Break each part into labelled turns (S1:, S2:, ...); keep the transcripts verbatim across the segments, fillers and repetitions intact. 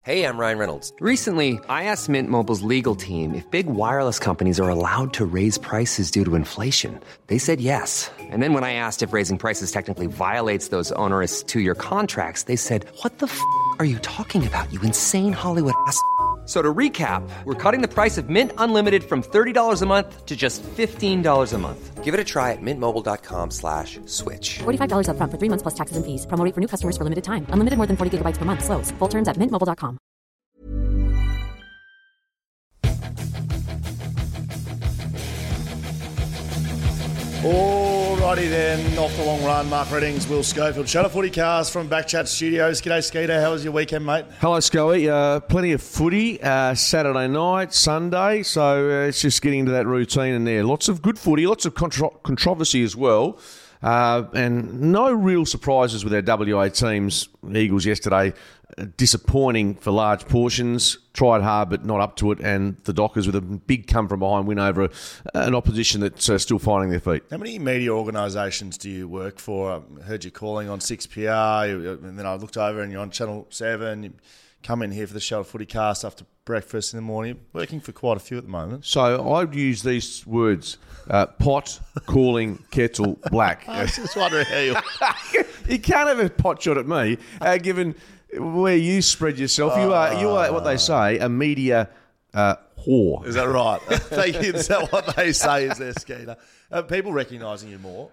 S1: Hey, I'm Ryan Reynolds.
S2: Recently, I asked Mint Mobile's legal team if big wireless companies are allowed to raise prices due to inflation. They said yes. And then when I asked if raising prices technically violates those onerous two-year contracts, they said, what the f*** are you talking about, you insane Hollywood ass f- So to recap, we're cutting the price of Mint Unlimited from thirty dollars a month to just fifteen dollars a month.
S1: Give it a try at mintmobile.com slash switch.
S3: forty-five dollars up front for three months plus taxes and fees. Promo rate for new customers for limited time. Unlimited more than forty gigabytes per month. Slows full terms at mint mobile dot com.
S4: Alrighty then, off the long run, Mark Reddings, Will Schofield. Shutter Footy Cast from Backchat Studios. G'day, Skeeter. How was your weekend, mate?
S5: Hello, Scully. Uh, plenty of footy, uh, Saturday night, Sunday, so uh, it's just getting into that routine in there. Lots of good footy, lots of contro- controversy as well, uh, and no real surprises with our W A teams. The Eagles yesterday, uh, disappointing for large portions, tried hard but not up to it, and the Dockers with a big come-from-behind win over a, an opposition that's uh, still finding their feet.
S4: How many media organisations do you work for? I heard you calling on six P R, and then I looked over and you're on Channel seven. You come in here for the Shutter Footy Cast after breakfast in the morning. You're working for quite a few at the moment.
S5: So I'd use these words, uh, pot, calling, kettle, black.
S4: I was just wondering how you...
S5: You can't have a pot shot at me, uh, given where you spread yourself. You are, you are what they say, a media uh, whore.
S4: Is that right? Thank you. Is that what they say is there, Skeeter? Are people recognising you more?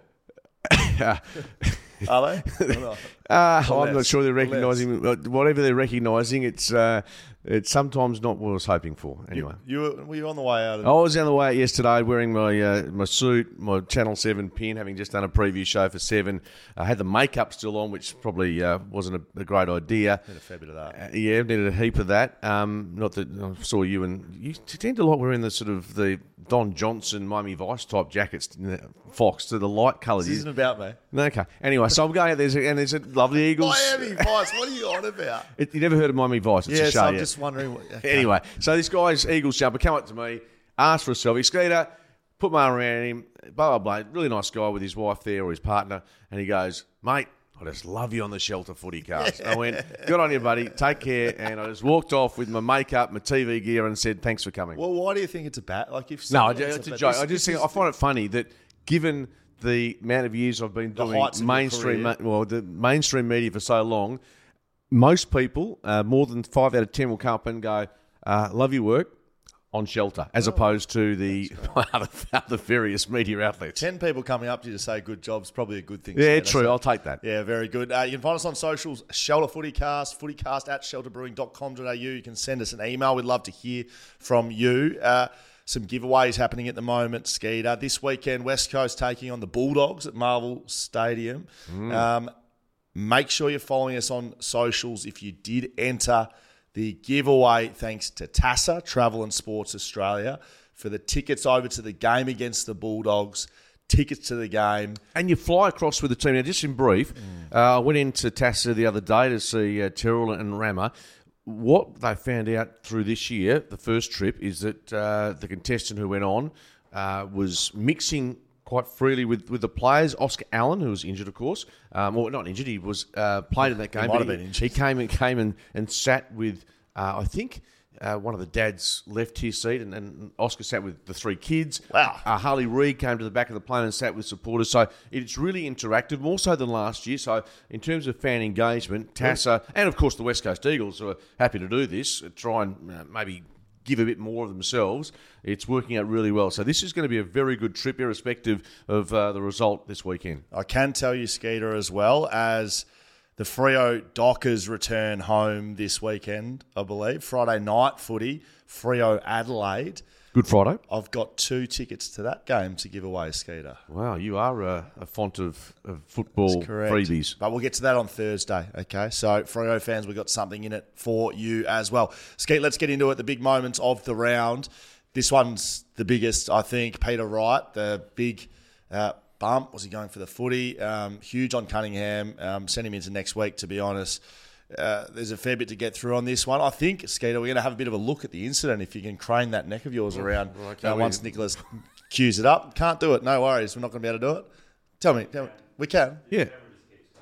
S4: Are they?
S5: Uh, I'm not sure they're recognising whatever they're recognising. It's uh, it's sometimes not what I was hoping for. Anyway,
S4: you, you were, were you on the way out? Of
S5: I was on the way out yesterday, wearing my uh, my suit, my Channel Seven pin, having just done a preview show for Seven. I had the makeup still on, which probably uh, wasn't a, a great idea.
S4: Need a fair bit of that.
S5: Uh, yeah, needed a heap of that. Um, not that I saw you and you tend to like wearing the sort of the Don Johnson, Miami Vice type jackets, Fox, to the light colours.
S4: This isn't about me.
S5: No, okay. Anyway, so I'm going out there, and there's a lovely Eagles.
S4: Miami Vice, what are you on about?
S5: It, you never heard of Miami Vice? It's
S4: yes,
S5: a show,
S4: I'm
S5: yeah.
S4: just wondering. What, okay.
S5: Anyway, so this guy's Eagles jumper come up to me, asked for a selfie. Skeeter, put my arm around him, blah, blah, blah. Really nice guy with his wife there or his partner. And he goes, mate, I just love you on the Shelter Footy Cast. I went, good on you, buddy. Take care. And I just walked off with my makeup, my T V gear, and said, thanks for coming.
S4: Well, why do you think it's a bat? Like if
S5: No, it's, it's a, a joke.
S4: This,
S5: I just think
S4: is,
S5: I find it funny that given the amount of years I've been doing mainstream, ma- well, the mainstream media for so long, most people, uh, more than five out of ten, will come up and go, uh, love your work on Shelter, as oh, opposed to the other, other various media outlets.
S4: Ten people coming up to you to say good job's probably a good thing.
S5: Yeah,
S4: Skeeter,
S5: true.
S4: so.
S5: I'll take that.
S4: Yeah, very good. Uh, you can find us on socials, Shelter Footycast, footycast at shelter brewing dot com dot a u. You can send us an email. We'd love to hear from you. Uh, some giveaways happening at the moment, Skeeter. This weekend, West Coast taking on the Bulldogs at Marvel Stadium. Mm. Um, make sure you're following us on socials if you did enter the giveaway, thanks to Tassa, Travel and Sports Australia, for the tickets over to the game against the Bulldogs, tickets to the game.
S5: And you fly across with the team. Now, just in brief, mm. uh, I went into Tassa the other day to see uh, Terrell and Rama. What they found out through this year, the first trip, is that uh, the contestant who went on uh, was mixing quite freely with, with the players. Oscar Allen, who was injured, of course, um, or not injured, he was uh, played in that game.
S4: He might have been injured.
S5: He came and came and, and sat with, uh, I think, uh, one of the dads left his seat, and, and Oscar sat with the three kids.
S4: Wow.
S5: Uh, Harley Reid came to the back of the plane and sat with supporters. So it's really interactive, more so than last year. So in terms of fan engagement, Tassa, and of course the West Coast Eagles are happy to do this, try and uh, maybe give a bit more of themselves. It's working out really well. So this is going to be a very good trip, irrespective of uh, the result this weekend.
S4: I can tell you, Skeeter, as well as the Freo Dockers return home this weekend, I believe. Friday night footy, Freo Adelaide.
S5: Good Friday.
S4: I've got two tickets to that game to give away, Skeeter.
S5: Wow, you are a, a font of, of football freebies.
S4: But we'll get to that on Thursday, okay? So, Freo fans, we've got something in it for you as well. Skeet, let's get into it. The big moments of the round. This one's the biggest, I think. Peter Wright, the big uh, bump. Was he going for the footy? Um, huge on Cunningham. Um, send him into next week, to be honest. Uh, there's a fair bit to get through on this one. I think, Skeeter, we're going to have a bit of a look at the incident if you can crane that neck of yours around okay, uh, once Nicholas cues it up. Can't do it. No worries. We're not going to be able to do it. Tell me. Tell me. We can?
S5: Yeah.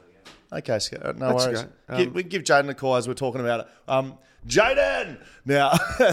S4: Okay, Scott, no
S5: Let's
S4: worries.
S5: go. Um,
S4: give, we can give Jaden a call as we're talking about it. Um, Jaden! Now,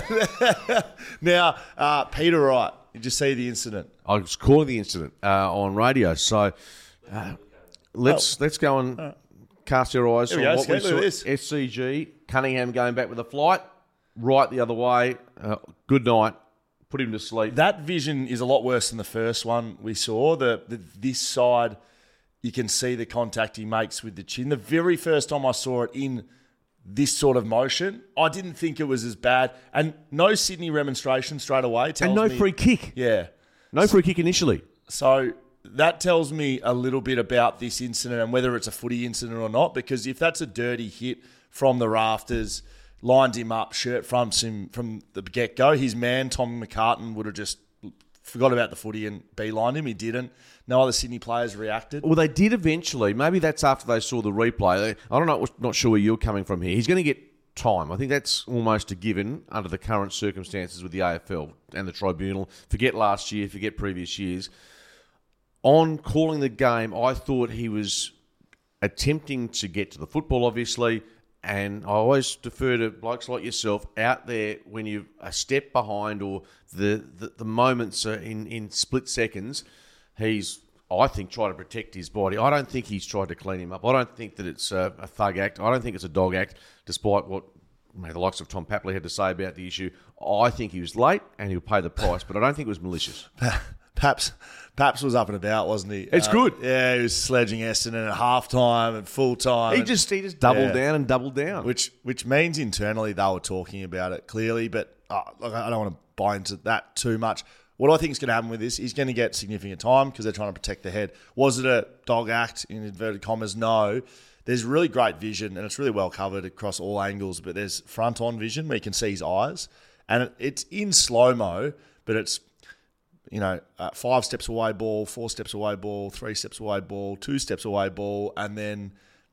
S4: now uh, Peter Wright, did you see the incident?
S5: I was calling the incident uh, on radio, so uh, let's let's go and cast your eyes
S4: Here we
S5: on
S4: go,
S5: what we
S4: Scott, look at
S5: saw.
S4: this.
S5: S C G, Cunningham going back with a flight, right the other way. Uh, good night. Put him to sleep.
S4: That vision is a lot worse than the first one we saw. The, the this side, you can see the contact he makes with the chin. The very first time I saw it in this sort of motion, I didn't think it was as bad. And no Sydney remonstration straight away. Tells
S5: and no
S4: me,
S5: free kick.
S4: Yeah.
S5: No free kick initially.
S4: So that tells me a little bit about this incident and whether it's a footy incident or not, because if that's a dirty hit from the rafters, lined him up, shirt fronts him from the get-go, his man, Tom McCartan, would have just forgot about the footy and beelined him. He didn't. No other Sydney players reacted.
S5: Well, they did eventually. Maybe that's after they saw the replay. I don't know. Not sure where you're coming from here. He's going to get time. I think that's almost a given under the current circumstances with the A F L and the tribunal. Forget last year. Forget previous years. On calling the game, I thought he was attempting to get to the football, obviously, and I always defer to blokes like yourself out there when you're a step behind or the, the, the moments are in, in split seconds. He's, I think, tried to protect his body. I don't think he's tried to clean him up. I don't think that it's a, a thug act. I don't think it's a dog act, despite what you know, the likes of Tom Papley had to say about the issue. I think he was late and he'll pay the price, but I don't think it was malicious.
S4: Paps, Paps was up and about, wasn't he?
S5: It's
S4: uh,
S5: good.
S4: Yeah, he was sledging Essendon at halftime and full time.
S5: He just he just doubled
S4: Yeah.
S5: down and doubled down.
S4: Which which means internally they were talking about it clearly, but uh, look, I don't want to buy into that too much. What I think is going to happen with this, he's going to get significant time because they're trying to protect the head. Was it a dog act, in inverted commas? No. There's really great vision, and it's really well covered across all angles, but there's front-on vision where you can see his eyes, and it, it's in slow-mo, but it's, you know, uh, five steps away ball, four steps away ball, three steps away ball, two steps away ball, and then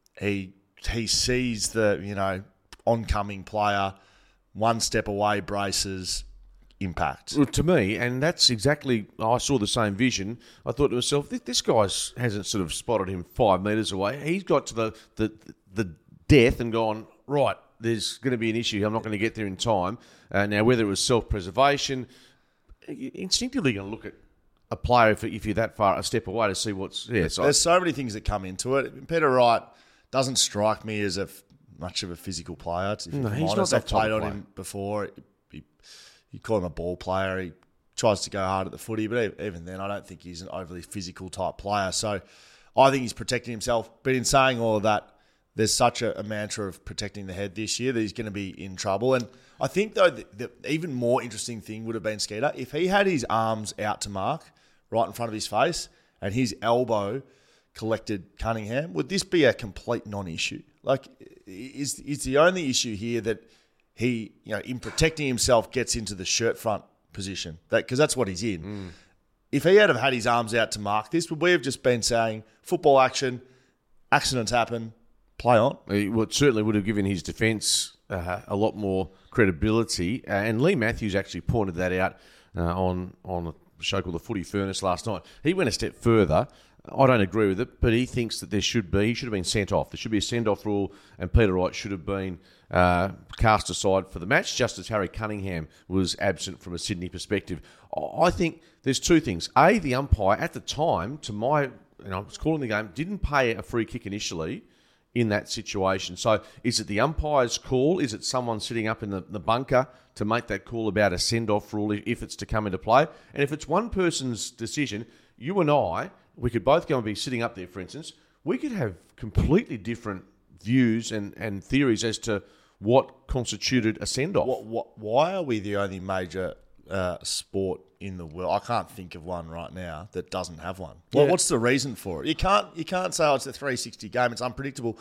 S4: he he sees the, you know, oncoming player, one step away, braces, impact.
S5: Well, to me, and that's exactly, I saw the same vision. I thought to myself, this, this guy hasn't sort of spotted him five metres away. He's got to the, the, the death and gone, right, there's going to be an issue. I'm not going to get there in time. Uh, now, whether it was self-preservation, you're instinctively going to look at a player if, if you're that far a step away to see what's... Yeah, so
S4: There's so many things that come into it. Peter Wright doesn't strike me as a f- much of a physical player. If
S5: No,
S4: I'm
S5: he's not
S4: honest.
S5: that
S4: I've played
S5: type of
S4: on him before. He, you call him a ball player. He tries to go hard at the footy, but even then, I don't think he's an overly physical type player. So I think he's protecting himself. But in saying all of that, there's such a, a mantra of protecting the head this year that he's going to be in trouble. And I think, though, the, the even more interesting thing would have been, Skeeter, if he had his arms out to mark right in front of his face and his elbow collected Cunningham, would this be a complete non-issue? Like, is is the only issue here that he, you know, in protecting himself, gets into the shirt front position? That because that's what he's in. Mm. If he had have had his arms out to mark this, would we have just been saying football action, accidents happen, play on?
S5: Well, it certainly would have given his defence uh, a lot more credibility. Uh, and Lee Matthews actually pointed that out uh, on, on a show called The Footy Furnace last night. He went a step further. I don't agree with it, but he thinks that there should be, he should have been sent off. There should be a send-off rule, and Peter Wright should have been uh, cast aside for the match, just as Harry Cunningham was absent from a Sydney perspective. I think there's two things. A, the umpire at the time, to my, you know, I was calling the game, didn't pay a free kick initially in that situation. So is it the umpire's call? Is it someone sitting up in the, the bunker to make that call about a send-off rule if it's to come into play? And if it's one person's decision, you and I, we could both go and be sitting up there, for instance, we could have completely different views and, and theories as to what constituted a send-off.
S4: What, what, why are we the only major uh, sport in the world? I can't think of one right now that doesn't have one. Well,
S5: Yeah.
S4: what's the reason for it? You can't you can't say, oh, it's a three sixty game. It's unpredictable.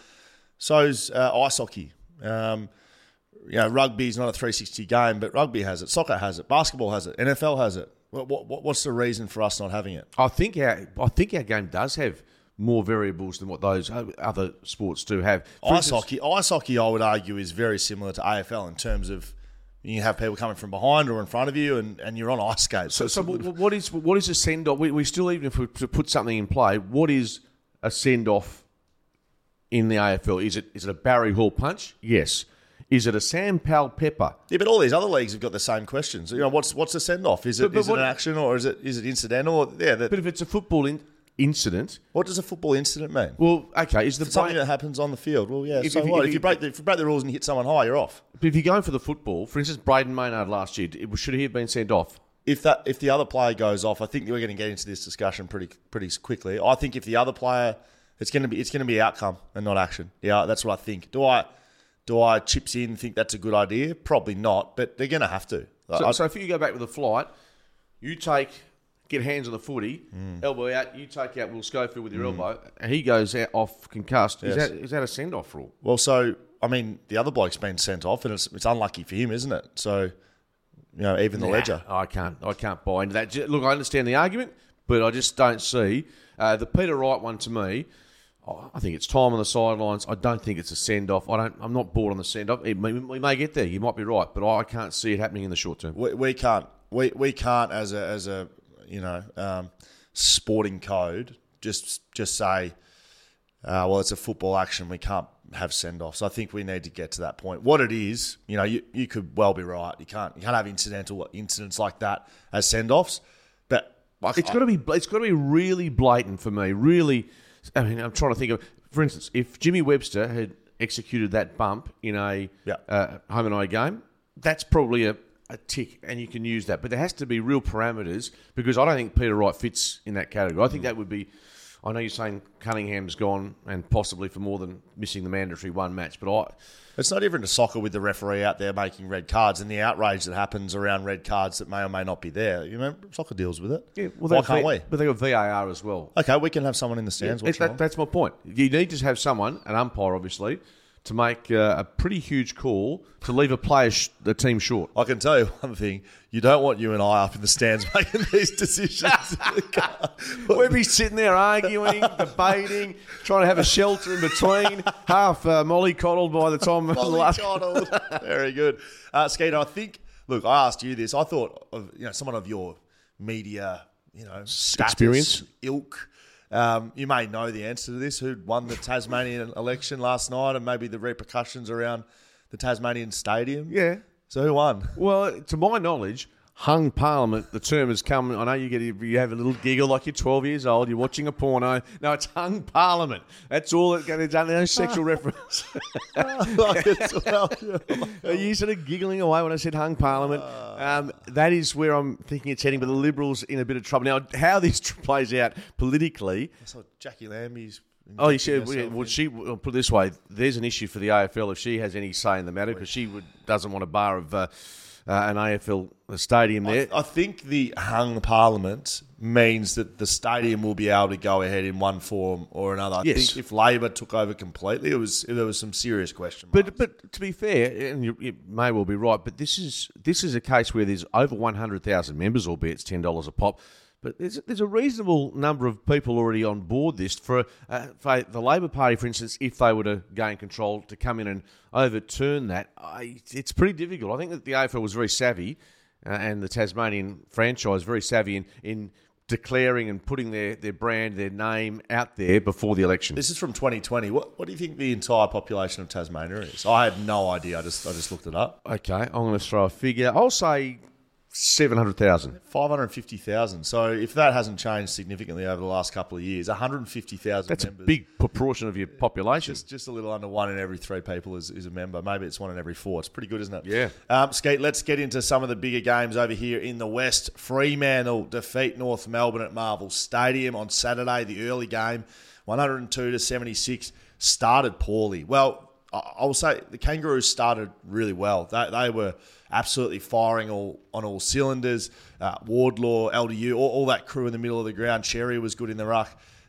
S4: So's uh, ice hockey. Um, you know, rugby's not a three sixty game, but rugby has it. Soccer has it. Basketball has it. N F L has it. What, what, what's the reason for us not having it?
S5: I think our I think our game does have more variables than what those other sports do have. For
S4: Ice
S5: instance-
S4: hockey, ice hockey, I would argue, is very similar to A F L in terms of you have people coming from behind or in front of you, and, and you're on ice skates.
S5: So,
S4: it's
S5: so
S4: a little-
S5: what is what is a send off? We, we still, even if we to put something in play, what is a send off in the A F L. Is it is it a Barry Hall punch? Yes. Is it a Sam Powell pepper?
S4: Yeah, but all these other leagues have got the same questions. You know, what's what's the send off? Is it
S5: But- but
S4: is it
S5: what-
S4: an action or is it is it incidental? Yeah, that,
S5: But if it's a football in, incident,
S4: what does a football incident mean?
S5: well, okay, is the
S4: It's something
S5: brain-
S4: that happens on the field. Well, yeah.
S5: If-
S4: so
S5: if you-
S4: what?
S5: if
S4: If,
S5: you-
S4: you break the if you break the rules and you hit someone high, you're off.
S5: But if you're going for the football, for instance, Braden Maynard last year, it, should he have been sent off?
S4: If that if the other player goes off, I think we're going to get into this discussion pretty pretty quickly. I think if the other player, it's going to be it's going to be outcome and not action. Yeah, that's what I think. Do I do I chips in think that's a good idea? Probably not, but they're going to have to.
S5: So,
S4: I-
S5: so if you go back with the flight, you take, get hands on the footy,
S4: Mm.
S5: elbow out, you take out Will Schofield with your elbow, and he goes out off concussed. Is,
S4: Yes.
S5: that, is that a send-off rule?
S4: well, so I mean, the other bloke's been sent off, and it's it's unlucky for him, isn't it? So, you know, even the
S5: Nah,
S4: ledger.
S5: I can't. I can't buy into that. Ju- Look, I understand the argument, but I just don't see uh, the Peter Wright one. To me, oh, I think it's time on the sidelines. I don't think it's a send off. I don't. I'm not bored on the send off. We may get there. You might be right, but I can't see it happening in the short term.
S4: We, we can't. We we can't as a as a you know um, sporting code just just say, uh, well, it's a football action. We can't have send offs. I think we need to get to that point. What it is, you know, you, you could well be right. You can't you can't have incidental incidents like that as send offs. But like,
S5: It's got to be. It's got to be really blatant for me. Really, I mean, I'm trying to think of. For instance, if Jimmy Webster had executed that bump in a
S4: Yeah.
S5: uh, home and away game, that's probably a, a tick, and you can use that. But there has to be real parameters because I don't think Peter Wright fits in that category. I think that would be. I know you're saying Cunningham's gone and possibly for more than missing the mandatory one match, but I.
S4: it's no different to soccer with the referee out there making red cards and the outrage that happens around red cards that may or may not be there. You know, soccer deals with it.
S5: Yeah, well,
S4: Why
S5: they've
S4: can't
S5: V-
S4: we?
S5: But they got V A R as well.
S4: Okay, we can have someone in the stands
S5: It-
S4: watching.
S5: that, that's my point. You need to have someone, an umpire obviously, to make uh, a pretty huge call to leave a player, sh- the team short.
S4: I can tell you one thing: you don't want you and I up in the stands making these decisions.
S5: We'll be sitting there arguing, debating, trying to have a shelter in between, half uh, mollycoddled by the time of the last.
S4: Mollycoddled. Very good, uh, Skeeter. I think. Look, I asked you this. I thought of you know someone of your media, you know, status,
S5: Experience.
S4: ilk. Um, you may know the answer to this. Who won the Tasmanian election last night, and maybe the repercussions around the Tasmanian Stadium?
S5: Yeah.
S4: So who won?
S5: Well, to my knowledge, hung parliament, the term has come. I know you get you have a little giggle like you're twelve years old, you're watching a porno. No, it's hung parliament. That's all it can done. No sexual reference.
S4: Like it's- well, yeah.
S5: Are you sort of giggling away when I said hung parliament? Um, that is where I'm thinking it's heading, but the Liberals in a bit of trouble. Now, how this plays out politically,
S4: So Jackie Lambie's.
S5: oh, you said,
S4: injecting herself
S5: well,
S4: in.
S5: she, well, put it this way, there's an issue for the A F L if she has any say in the matter, because she would, doesn't want a bar of uh, uh, an A F L stadium there.
S4: I think the hung parliament means that the stadium will be able to go ahead in one form or another. I
S5: Yes.
S4: think if Labor took over completely, it was there was some serious question
S5: But
S4: marks.
S5: but to be fair, and you, you may well be right, but this is this is a case where there's over one hundred thousand members, albeit it's ten dollars a pop. But there's there's a reasonable number of people already on board this for, uh, for the Labor Party, for instance, if they were to gain control, to come in and overturn that. I, it's pretty difficult. I think that the A F L was very savvy, uh, and the Tasmanian franchise very savvy in, in declaring and putting their, their brand, their name out there before the election.
S4: This is from twenty twenty. What what do you think the entire population of Tasmania is? I had no idea. I just I just looked it up.
S5: Okay, I'm going to throw a figure. I'll say seven hundred thousand.
S4: five hundred fifty thousand. So if that hasn't changed significantly over the last couple of years, one hundred fifty thousand
S5: That's
S4: members.
S5: a big proportion of your population.
S4: Just, just a little under one in every three people is, is a member. Maybe it's one in every four. It's pretty good, isn't it?
S5: Yeah.
S4: Um, Skeet, let's get into some of the bigger games over here in the West. Fremantle defeat North Melbourne at Marvel Stadium on Saturday. The early game, one hundred two to seventy-six, started poorly. Well, I, I will say the Kangaroos started really well. They, they were absolutely firing all on all cylinders. Uh, Wardlaw, L D U, all, all that crew in the middle of the ground. Cherry was good in the ruck.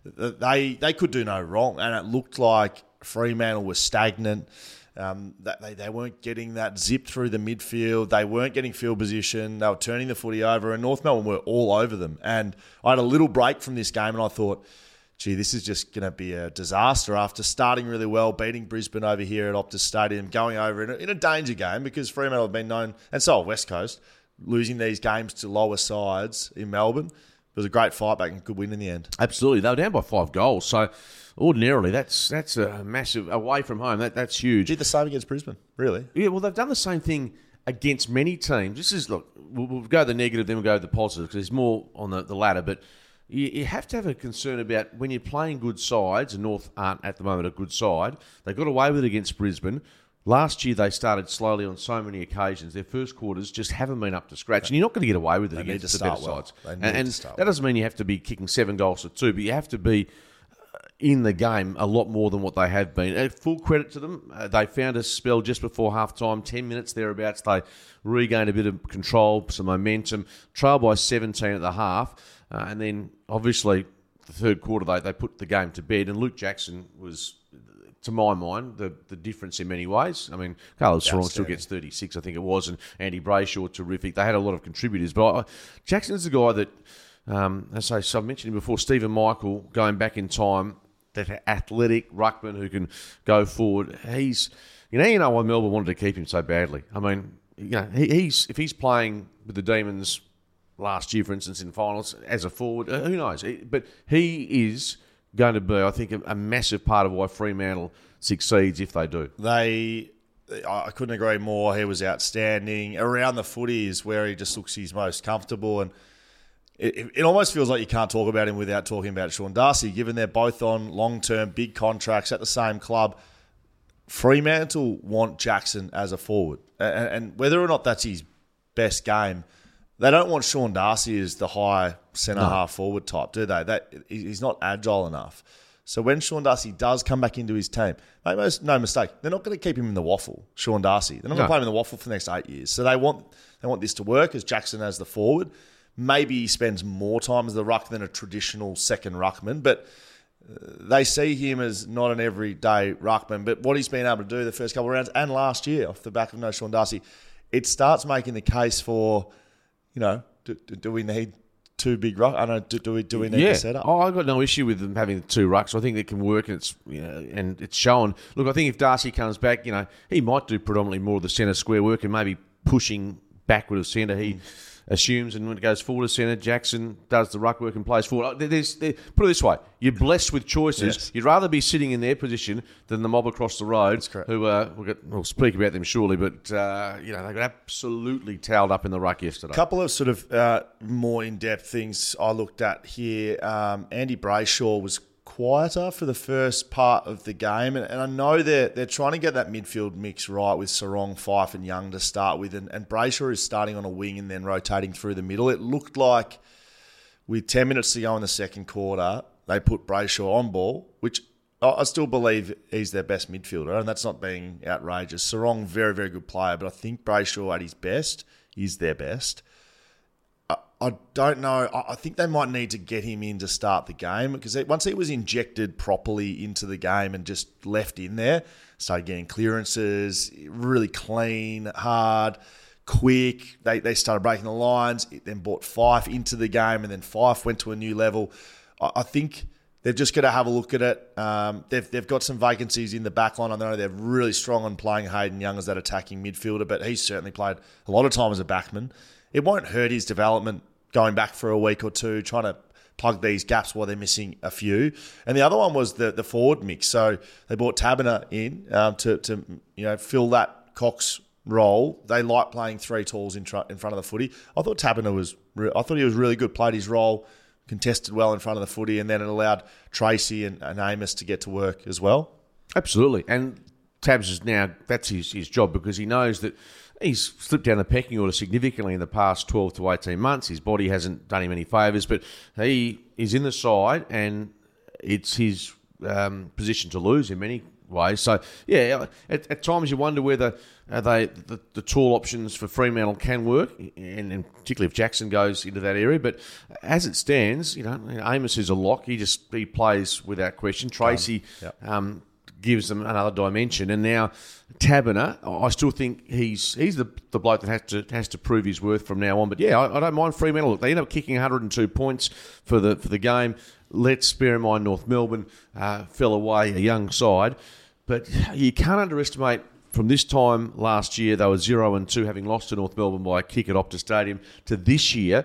S4: They they could do no wrong, and it looked like Fremantle was stagnant. Um, that they, they weren't getting that zip through the midfield. They weren't getting field position. They were turning the footy over, and North Melbourne were all over them. And I had a little break from this game, and I thought, gee, this is just going to be a disaster after starting really well, beating Brisbane over here at Optus Stadium, going over in a, in a danger game because Fremantle have been known, and so have West Coast, losing these games to lower sides in Melbourne. it was a great fight back and good win in the end.
S5: Absolutely. They were down by five goals. So ordinarily, that's that's a massive, away from home, that that's huge.
S4: Did the same against Brisbane, really?
S5: Yeah, well, they've done the same thing against many teams. This is, look, we'll, we'll go the negative, then we'll go the positive, because there's more on the, the latter. But you, you have to have a concern about when you're playing good sides, and North aren't at the moment a good side. They got away with it against Brisbane. Last year, they started slowly on so many occasions. Their first quarters just haven't been up to scratch. And you're not going to get away with it
S4: They need
S5: against
S4: to
S5: the better
S4: start well.
S5: sides.
S4: They need
S5: And, and
S4: to start
S5: that
S4: well.
S5: doesn't mean you have to be kicking seven goals to two, but you have to be in the game a lot more than what they have been. Uh, full credit to them. Uh, they found a spell just before half-time, ten minutes thereabouts. They regained a bit of control, some momentum, trail by seventeen at the half, uh, and then obviously the third quarter they, they put the game to bed, and Luke Jackson was, to my mind, the, the difference in many ways. I mean, Carlos Serrano still gets thirty-six, I think it was, and Andy Brayshaw, terrific. They had a lot of contributors, but I, Jackson's the guy that, um, as I, so I mentioned him before, Stephen Michael, going back in time, that athletic ruckman who can go forward. He's, you know, you know why Melbourne wanted to keep him so badly. I mean, you know, he, he's if he's playing with the Demons last year, for instance, in finals as a forward, uh, who knows? But he is going to be, I think, a, a massive part of why Fremantle succeeds if they do.
S4: They, I couldn't agree more. He was outstanding. Around the footy is where he just looks his most comfortable, and It, it almost feels like you can't talk about him without talking about Sean Darcy, given they're both on long-term big contracts at the same club. Fremantle want Jackson as a forward. And, and whether or not that's his best game, they don't want Sean Darcy as the high centre-half no. forward type, do they? That he's not agile enough. So when Sean Darcy does come back into his team, make no mistake, they're not going to keep him in the waffle, Sean Darcy. They're not
S5: no.
S4: going to play him in the waffle for the next eight years. So they want they want this to work as Jackson as the forward. Maybe he spends more time as the ruck than a traditional second ruckman, but they see him as not an everyday ruckman. But what he's been able to do the first couple of rounds and last year off the back of no Sean Darcy, it starts making the case for, you know, do, do we need two big ruck? I don't know, do, do we do we need
S5: yeah.
S4: to set up?
S5: Oh, I've got no issue with them having the two rucks. I think it can work, and it's you know, and it's shown. Look, I think if Darcy comes back, you know, he might do predominantly more of the centre square work and maybe pushing backward of centre. He assumes, and when it goes forward to centre, Jackson does the ruck work and plays forward. There's, there, put it this way, you're blessed with choices.
S4: Yes.
S5: You'd rather be sitting in their position than the mob across the road, who uh, we'll, get, we'll speak about them surely, but uh, you know they got absolutely towed up in the ruck yesterday.
S4: A couple of sort of uh, more in-depth things I looked at here. Um, Andy Brayshaw was quieter for the first part of the game, and, and I know they're they're trying to get that midfield mix right with Sarong, Fife, and Young to start with, and, and Brayshaw is starting on a wing and then rotating through the middle. It looked like with ten minutes to go in the second quarter, they put Brayshaw on ball, which I still believe he's their best midfielder, and that's not being outrageous. Sarong, very, very good player, but I think Brayshaw at his best is their best. I don't know. I think they might need to get him in to start the game, because once he was injected properly into the game and just left in there, started getting clearances, really clean, hard, quick. They they started breaking the lines. It then brought Fife into the game, and then Fife went to a new level. I think they've just got to have a look at it. Um, they've they've got some vacancies in the back line. I know they're really strong on playing Hayden Young as that attacking midfielder, but he's certainly played a lot of time as a backman. It won't hurt his development going back for a week or two, trying to plug these gaps while they're missing a few. And the other one was the the forward mix. So they brought Taberner in um, to to you know fill that Cox role. They like playing three talls in, tr- in front of the footy. I thought Taberner was re- I thought he was really good. Played his role, contested well in front of the footy, and then it allowed Tracy and, and Amos to get to work as well.
S5: Absolutely, and Tabs is now that's his his job, because he knows that he's slipped down the pecking order significantly in the past twelve to eighteen months. His body hasn't done him any favours, but he is in the side, and it's his um, position to lose in many ways. So, yeah, at, at times you wonder whether uh, they the, the tall options for Fremantle can work, and, and particularly if Jackson goes into that area. But as it stands, you know, Amos is a lock. He just he plays without question. Tracy um, yep. um, gives them another dimension, and now Taberner, I still think he's he's the, the bloke that has to has to prove his worth from now on. But yeah, I, I don't mind Fremantle. Look, they end up kicking one hundred two points for the for the game. Let's bear in mind North Melbourne uh, fell away, a young side, but you can't underestimate. From this time last year, they were zero and two, having lost to North Melbourne by a kick at Optus Stadium, to this year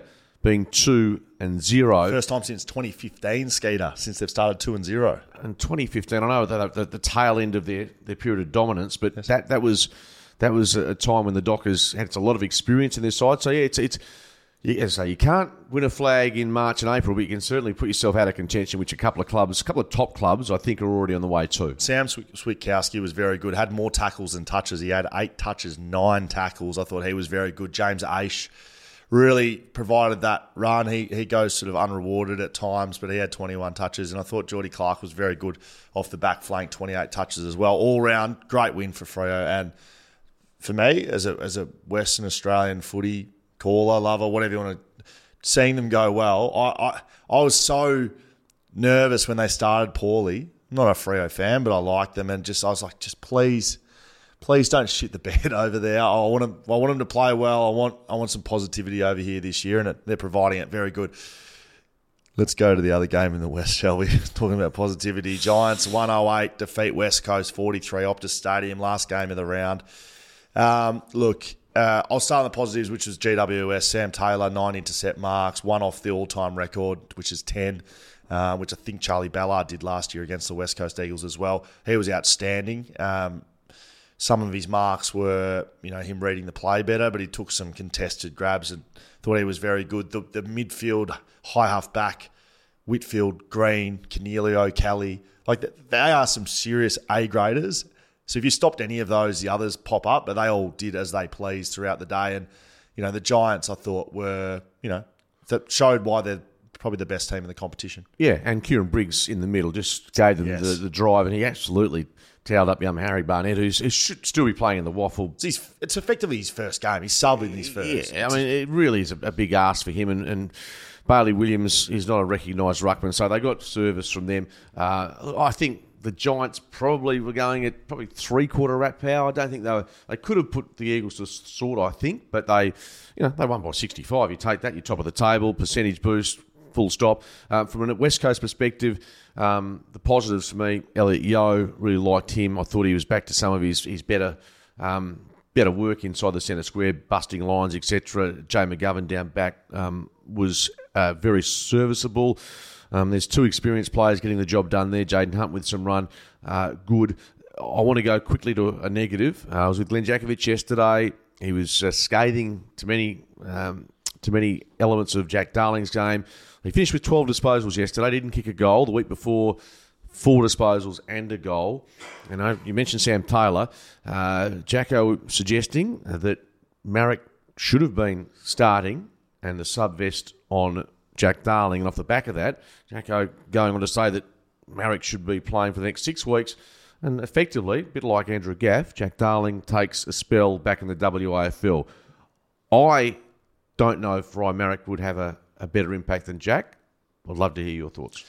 S5: being two and zero.
S4: First time since twenty fifteen, Skeeter, since they've started two and zero.
S5: And twenty fifteen, I know the, the, the tail end of their, their period of dominance, but yes. that that was that was a time when the Dockers had a lot of experience in their side. So yeah, it's it's. As I say, you can't win a flag in March and April, but you can certainly put yourself out of contention, which a couple of clubs, a couple of top clubs, I think, are already on the way too.
S4: Sam Switkowski was very good, had more tackles than touches. He had eight touches, nine tackles. I thought he was very good. James Aish really provided that run. He he goes sort of unrewarded at times, but he had twenty-one touches, and I thought Geordie Clark was very good off the back flank, twenty-eight touches as well. All round, great win for Freo. And for me, as a as a Western Australian footy caller, lover, whatever you want to, seeing them go well, I, I I was so nervous when they started poorly. I'm not a Freo fan, but I like them, and just I was like, just please, please don't shit the bed over there. I want them, I want them to play well. I want I want some positivity over here this year, and it, they're providing it very good. Let's go to the other game in the West, shall we? Talking about positivity. Giants one oh eight defeat West Coast forty-three, Optus Stadium, last game of the round. Um, look. Uh, I'll start on the positives, which was G W S. Sam Taylor, nine intercept marks, one off the all-time record, which is ten, uh, which I think Charlie Ballard did last year against the West Coast Eagles as well. He was outstanding. Um, some of his marks were, you know, him reading the play better, but he took some contested grabs and thought he was very good. The, the midfield, high half back, Whitfield, Green, Cornelio, Kelly, like they are some serious A-graders. So if you stopped any of those, the others pop up, but they all did as they pleased throughout the day. And, you know, the Giants, I thought, were, you know, that showed why they're probably the best team in the competition.
S5: Yeah, and Kieran Briggs in the middle just gave them yes. the, the drive, and he absolutely towed up young Harry Barnett, who should still be playing in the waffle.
S4: It's, his, it's effectively his first game. He's subbed in his first.
S5: Yeah, I mean, it really is a, a big ask for him, and, and Bailey Williams is not a recognised ruckman, so they got service from them. Uh, I think the Giants probably were going at probably three-quarter rat power. I don't think they were, they could have put the Eagles to sort, I think, but they, you know, they won by sixty-five. You take that, you're top of the table, percentage boost, full stop. Um, from a West Coast perspective, um, the positives for me, Elliot Yeo, really liked him. I thought he was back to some of his his better um, better work inside the centre square, busting lines, et cetera. Jay McGovern down back um, was uh, very serviceable. Um, there's two experienced players getting the job done there. Jaden Hunt with some run, uh, good. I want to go quickly to a negative. Uh, I was with Glenn Jakovic yesterday. He was uh, scathing to many um, to many elements of Jack Darling's game. He finished with twelve disposals yesterday. Didn't kick a goal. The week before, four disposals and a goal. And I, you mentioned Sam Taylor. Uh, Jacko suggesting that Marek should have been starting and the sub-vest on Jack Darling, and off the back of that, Jacko going on to say that Marek should be playing for the next six weeks, and effectively, a bit like Andrew Gaff, Jack Darling takes a spell back in the W A F L. I don't know if Ryan Marek would have a, a better impact than Jack. I'd love to hear your thoughts.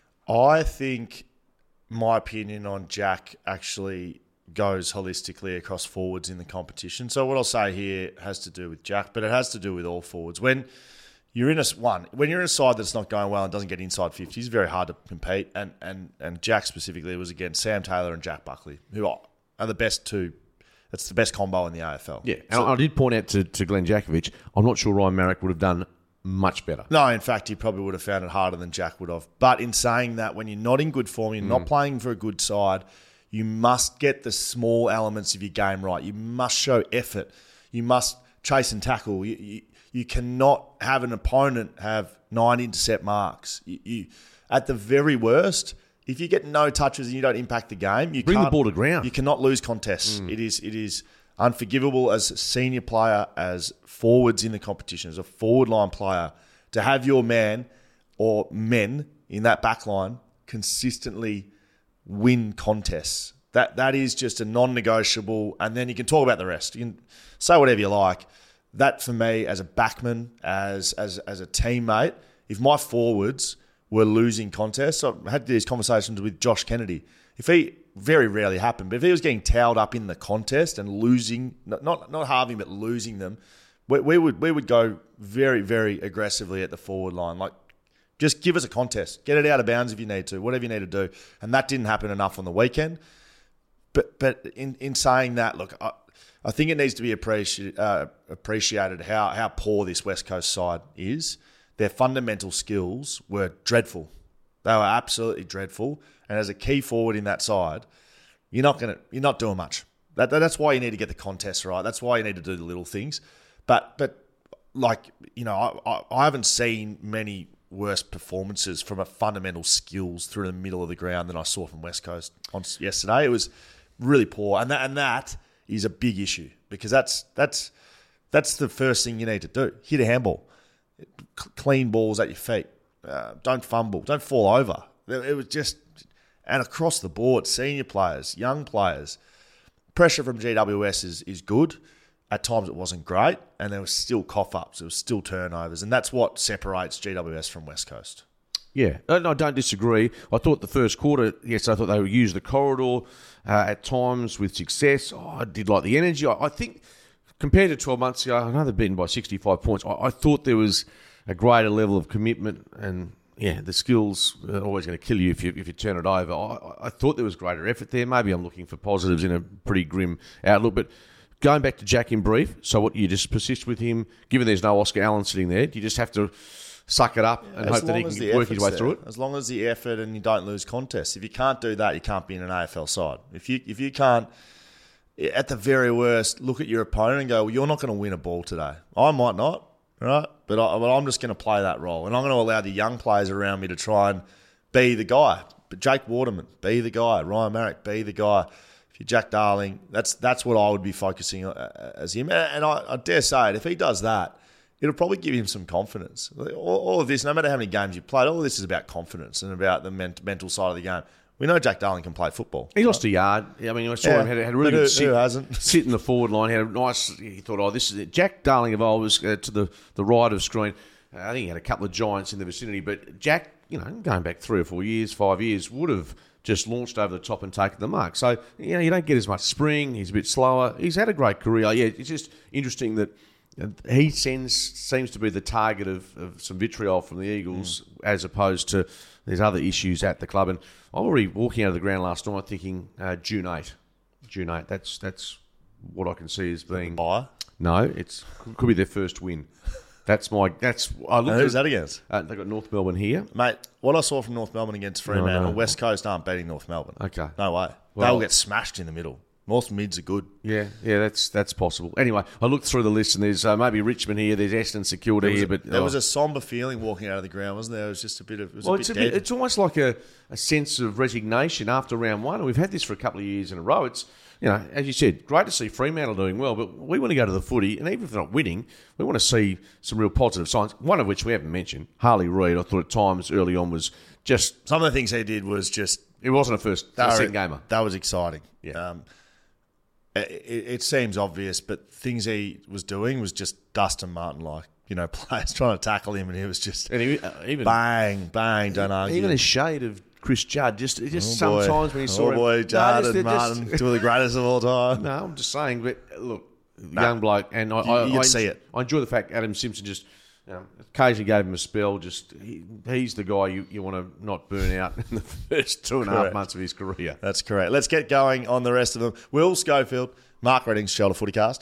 S4: I think my opinion on Jack actually goes holistically across forwards in the competition. So what I'll say here has to do with Jack, but it has to do with all forwards. When You're in a one when you're in a side that's not going well and doesn't get inside fifty, it's very hard to compete. And and and Jack specifically was against Sam Taylor and Jack Buckley, who are, are the best two. That's the best combo in the A F L.
S5: Yeah, and so, I did point out to, to Glenn Jakovic, I'm not sure Ryan Marek would have done much better.
S4: No, in fact, he probably would have found it harder than Jack would have. But in saying that, when you're not in good form, you're mm. not playing for a good side, you must get the small elements of your game right. You must show effort. You must chase and tackle. You, you, You cannot have an opponent have nine intercept marks. You, you, at the very worst, if you get no touches and you don't impact the game, you
S5: bring
S4: can't,
S5: the ball to ground.
S4: You cannot lose contests. Mm. It is it is unforgivable as a senior player, as forwards in the competition, as a forward line player, to have your man or men in that back line consistently win contests. That that is just a non-negotiable. And then you can talk about the rest. You can say whatever you like. That, for me, as a backman, as as as a teammate, if my forwards were losing contests, I had these conversations with Josh Kennedy. If he, very rarely happened, but if he was getting towed up in the contest and losing, not not, not halving, but losing them, we, we would we would go very, very aggressively at the forward line. Like, just give us a contest. Get it out of bounds if you need to, whatever you need to do. And that didn't happen enough on the weekend. But but in, in saying that, look, I, I think it needs to be appreci- uh, appreciated how how poor this West Coast side is. their fundamental skills were dreadful. They were absolutely dreadful. And as a key forward in that side, you're not gonna, you're not doing much. That, that's why you need to get the contests right. That's why you need to do the little things. But but like you know, I, I, I haven't seen many worse performances from a fundamental skills through the middle of the ground than I saw from West Coast on yesterday. It was really poor, and that and that is a big issue because that's that's that's the first thing you need to do. Hit a handball, clean balls at your feet. Uh, don't fumble. Don't fall over. It was just, and across the board, senior players, young players, pressure from G W S is is good. At times it wasn't great, and there was still cough-ups. There was still turnovers, and that's what separates G W S from West Coast.
S5: Yeah, no, I don't disagree. I thought the first quarter, yes, I thought they would use the corridor uh, at times with success. Oh, I did like the energy. I, I think compared to twelve months ago, I know they've beaten by sixty-five points. I, I thought there was a greater level of commitment, and yeah, the skills are always going to kill you if you if you turn it over. I, I thought there was greater effort there. Maybe I'm looking for positives in a pretty grim outlook, but going back to Jack in brief, so what, you just persist with him, given there's no Oscar Allen sitting there, do you just have to suck it up and
S4: as
S5: hope that he can work his way
S4: there,
S5: through it?
S4: As long as the effort and you don't lose contests. If you can't do that, you can't be in an A F L side. If you if you can't, at the very worst, look at your opponent and go, well, you're not going to win a ball today. I might not, right? But, I, but I'm just going to play that role. And I'm going to allow the young players around me to try and be the guy. But Jake Waterman, be the guy. Ryan Marrick, be the guy. If you're Jack Darling, that's that's what I would be focusing on as him. And I, I dare say it, if he does that, it'll probably give him some confidence. All, all of this, no matter how many games you played, all of this is about confidence and about the ment- mental side of the game. We know Jack Darling can play football.
S5: He lost a yard. I mean, I saw
S4: Yeah,
S5: him had, a- had a really
S4: but
S5: good
S4: who-
S5: sit,
S4: who hasn't?
S5: sit in the forward line. Had a nice. He thought, oh, this is it. Jack Darling of old was uh, to the, the right of screen. Uh, I think he had a couple of giants in the vicinity, but Jack, you know, going back three or four years, five years, would have just launched over the top and taken the mark. So, you know, you don't get as much spring. He's a bit slower. He's had a great career. Yeah, it's just interesting that he sends, seems to be the target of, of some vitriol from the Eagles mm. as opposed to there's other issues at the club. And I was already walking out of the ground last night thinking uh, June eighth. June eighth. That's that's what I can see as being...
S4: Buyer?
S5: No, it's could be their first win. That's my... That's I looked
S4: And who's
S5: at,
S4: that against?
S5: Uh, they've got North Melbourne here.
S4: Mate, what I saw from North Melbourne against Fremantle,
S5: No, no.
S4: West Coast aren't beating North Melbourne.
S5: Okay.
S4: No way.
S5: Well-
S4: They'll get smashed in the middle. North mids are good.
S5: Yeah, yeah, that's that's possible. Anyway, I looked through the list and there's uh, maybe Richmond here, there's Aston Security
S4: There was,
S5: here,
S4: a,
S5: but
S4: there
S5: oh.
S4: was a somber feeling walking out of the ground, wasn't there? It was just a bit of... It was
S5: well,
S4: a bit
S5: it's a
S4: dead.
S5: bit, it's almost like a, a sense of resignation after round one. And we've had this for a couple of years in a row. It's, you know, as you said, great to see Fremantle doing well, but we want to go to the footy, and even if they're not winning, we want to see some real positive signs, one of which we haven't mentioned. Harley Reid, I thought at times early on was just...
S4: Some of the things he did was just...
S5: It wasn't a first,
S4: That
S5: a
S4: were-
S5: second gamer.
S4: That was exciting.
S5: Yeah.
S4: Um, it, it seems obvious, but things he was doing was just Dustin Martin-like. You know, players trying to tackle him, and he was just
S5: And he, uh, even,
S4: bang, bang, don't argue.
S5: even a shade of Chris Judd, just, just
S4: Oh, boy.
S5: sometimes when you saw
S4: oh
S5: him...
S4: boy,
S5: No,
S4: Judd
S5: just-
S4: and
S5: just-
S4: Martin, two of the greatest of all time.
S5: No, I'm just saying, but look, young bloke, and I,
S4: You-
S5: I,
S4: you can
S5: I,
S4: see it.
S5: I enjoy the fact Adam Simpson just you know, occasionally gave him a spell. Just he, he's the guy you, you want to not burn out in the first two and a half
S4: Correct.
S5: months of his career.
S4: That's correct. Let's get going on the rest of them. Will Schofield, Mark Redding's Shelter Footycast.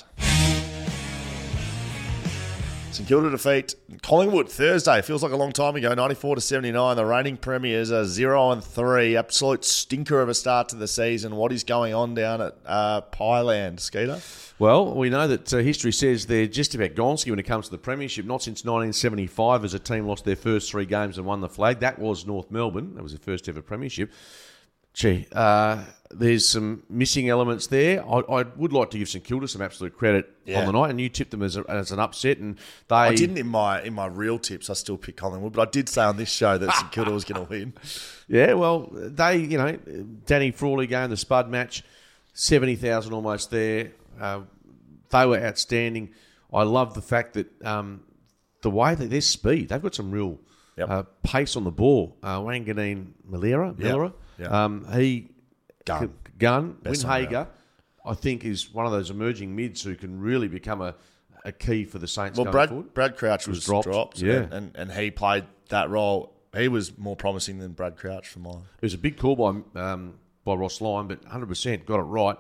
S4: St Kilda defeat Collingwood Thursday. Feels like a long time ago. ninety-four to seventy-nine. The reigning premiers are zero and three. Absolute stinker of a start to the season. What is going on down at uh, Pyland, Skeeter?
S5: Well, we know that uh, history says they're just about gonski when it comes to the premiership. Not since nineteen seventy-five as a team lost their first three games and won the flag. That was North Melbourne. That was their first ever premiership. Gee, uh, there's some missing elements there. I, I would like to give St Kilda some absolute credit
S4: Yeah.
S5: on the night, and you tipped them as, a, as an upset, and they
S4: I didn't in my in my real tips. I still picked Collingwood, but I did say on this show that St Kilda was going to win.
S5: Yeah, well, they, you know, Danny Frawley going the Spud match, seventy thousand almost there. Uh, they were outstanding. I love the fact that um, the way that their speed, they've got some real
S4: Yep.
S5: uh, pace on the ball. Uh, Wanganeen Malera, Millera,
S4: Yep.
S5: um, he
S4: Gun.
S5: c- gun.
S4: Best on
S5: Winhager, I think, is one of those emerging mids who can really become a, a key for the Saints
S4: Well,
S5: going
S4: Brad
S5: forward.
S4: Brad Crouch was,
S5: Was dropped,
S4: dropped,
S5: yeah.
S4: and, and and he played that role. He was more promising than Brad Crouch for mine.
S5: It was a big call by um, by Ross Lyon, but one hundred percent got it right.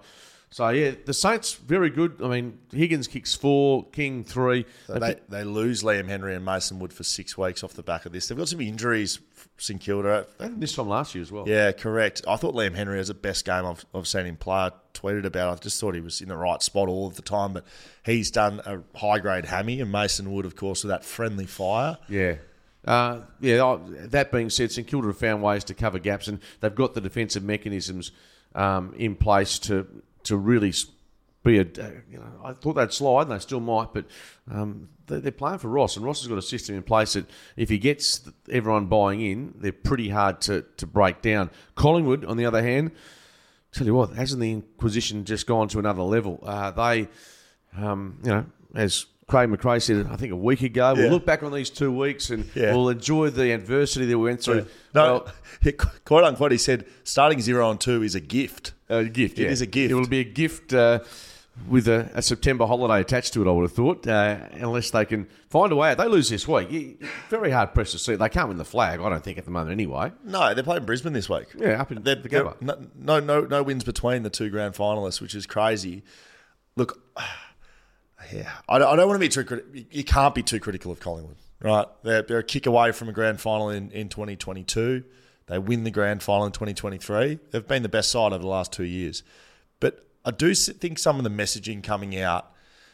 S5: So, yeah, the Saints, very good. I mean, Higgins kicks four, King three.
S4: So they, they lose Liam Henry and Mason Wood for six weeks off the back of this. They've got some injuries, St Kilda.
S5: They had this time last year as well.
S4: Yeah, correct. I thought Liam Henry was the best game I've, I've seen him play. I tweeted about it. I just thought he was in the right spot all of the time, but he's done a high-grade hammy, and Mason Wood, of course, with that friendly fire.
S5: Yeah. Uh, yeah. I- That being said, St Kilda have found ways to cover gaps, and they've got the defensive mechanisms um, in place to to really s- be a. Uh, you know, I thought they'd slide, and they still might, but um, they- they're playing for Ross, and Ross has got a system in place that if he gets everyone buying in, they're pretty hard to to break down. Collingwood, on the other hand, tell you what, hasn't the Inquisition just gone to another level? Uh, they, um, you know, as Craig McRae said, I think a week ago,
S4: Yeah.
S5: we'll look back on these two weeks and
S4: Yeah.
S5: we'll enjoy the adversity that we went through.
S4: No,
S5: Well,
S4: he- quote unquote, he said, starting zero and two is a gift.
S5: a gift.
S4: It
S5: yeah.
S4: is a gift.
S5: It will be a gift uh, with a, a September holiday attached to it, I would have thought, uh, unless they can find a way. They lose this week. You- Very hard pressed to see. They can't win the flag, I don't think, at the moment anyway.
S4: No, they're playing Brisbane this week.
S5: Yeah, up in
S4: They're-
S5: the
S4: they're-
S5: Gabba.
S4: no, no, no, no wins between the two grand finalists, which is crazy. Look, yeah, I don't, I don't want to be too critical. You can't be too critical of Collingwood, right? They're, they're a kick away from a grand final in, in twenty twenty-two. They win the grand final in twenty twenty-three. They've been the best side over the last two years. But I do s- think some of the messaging coming out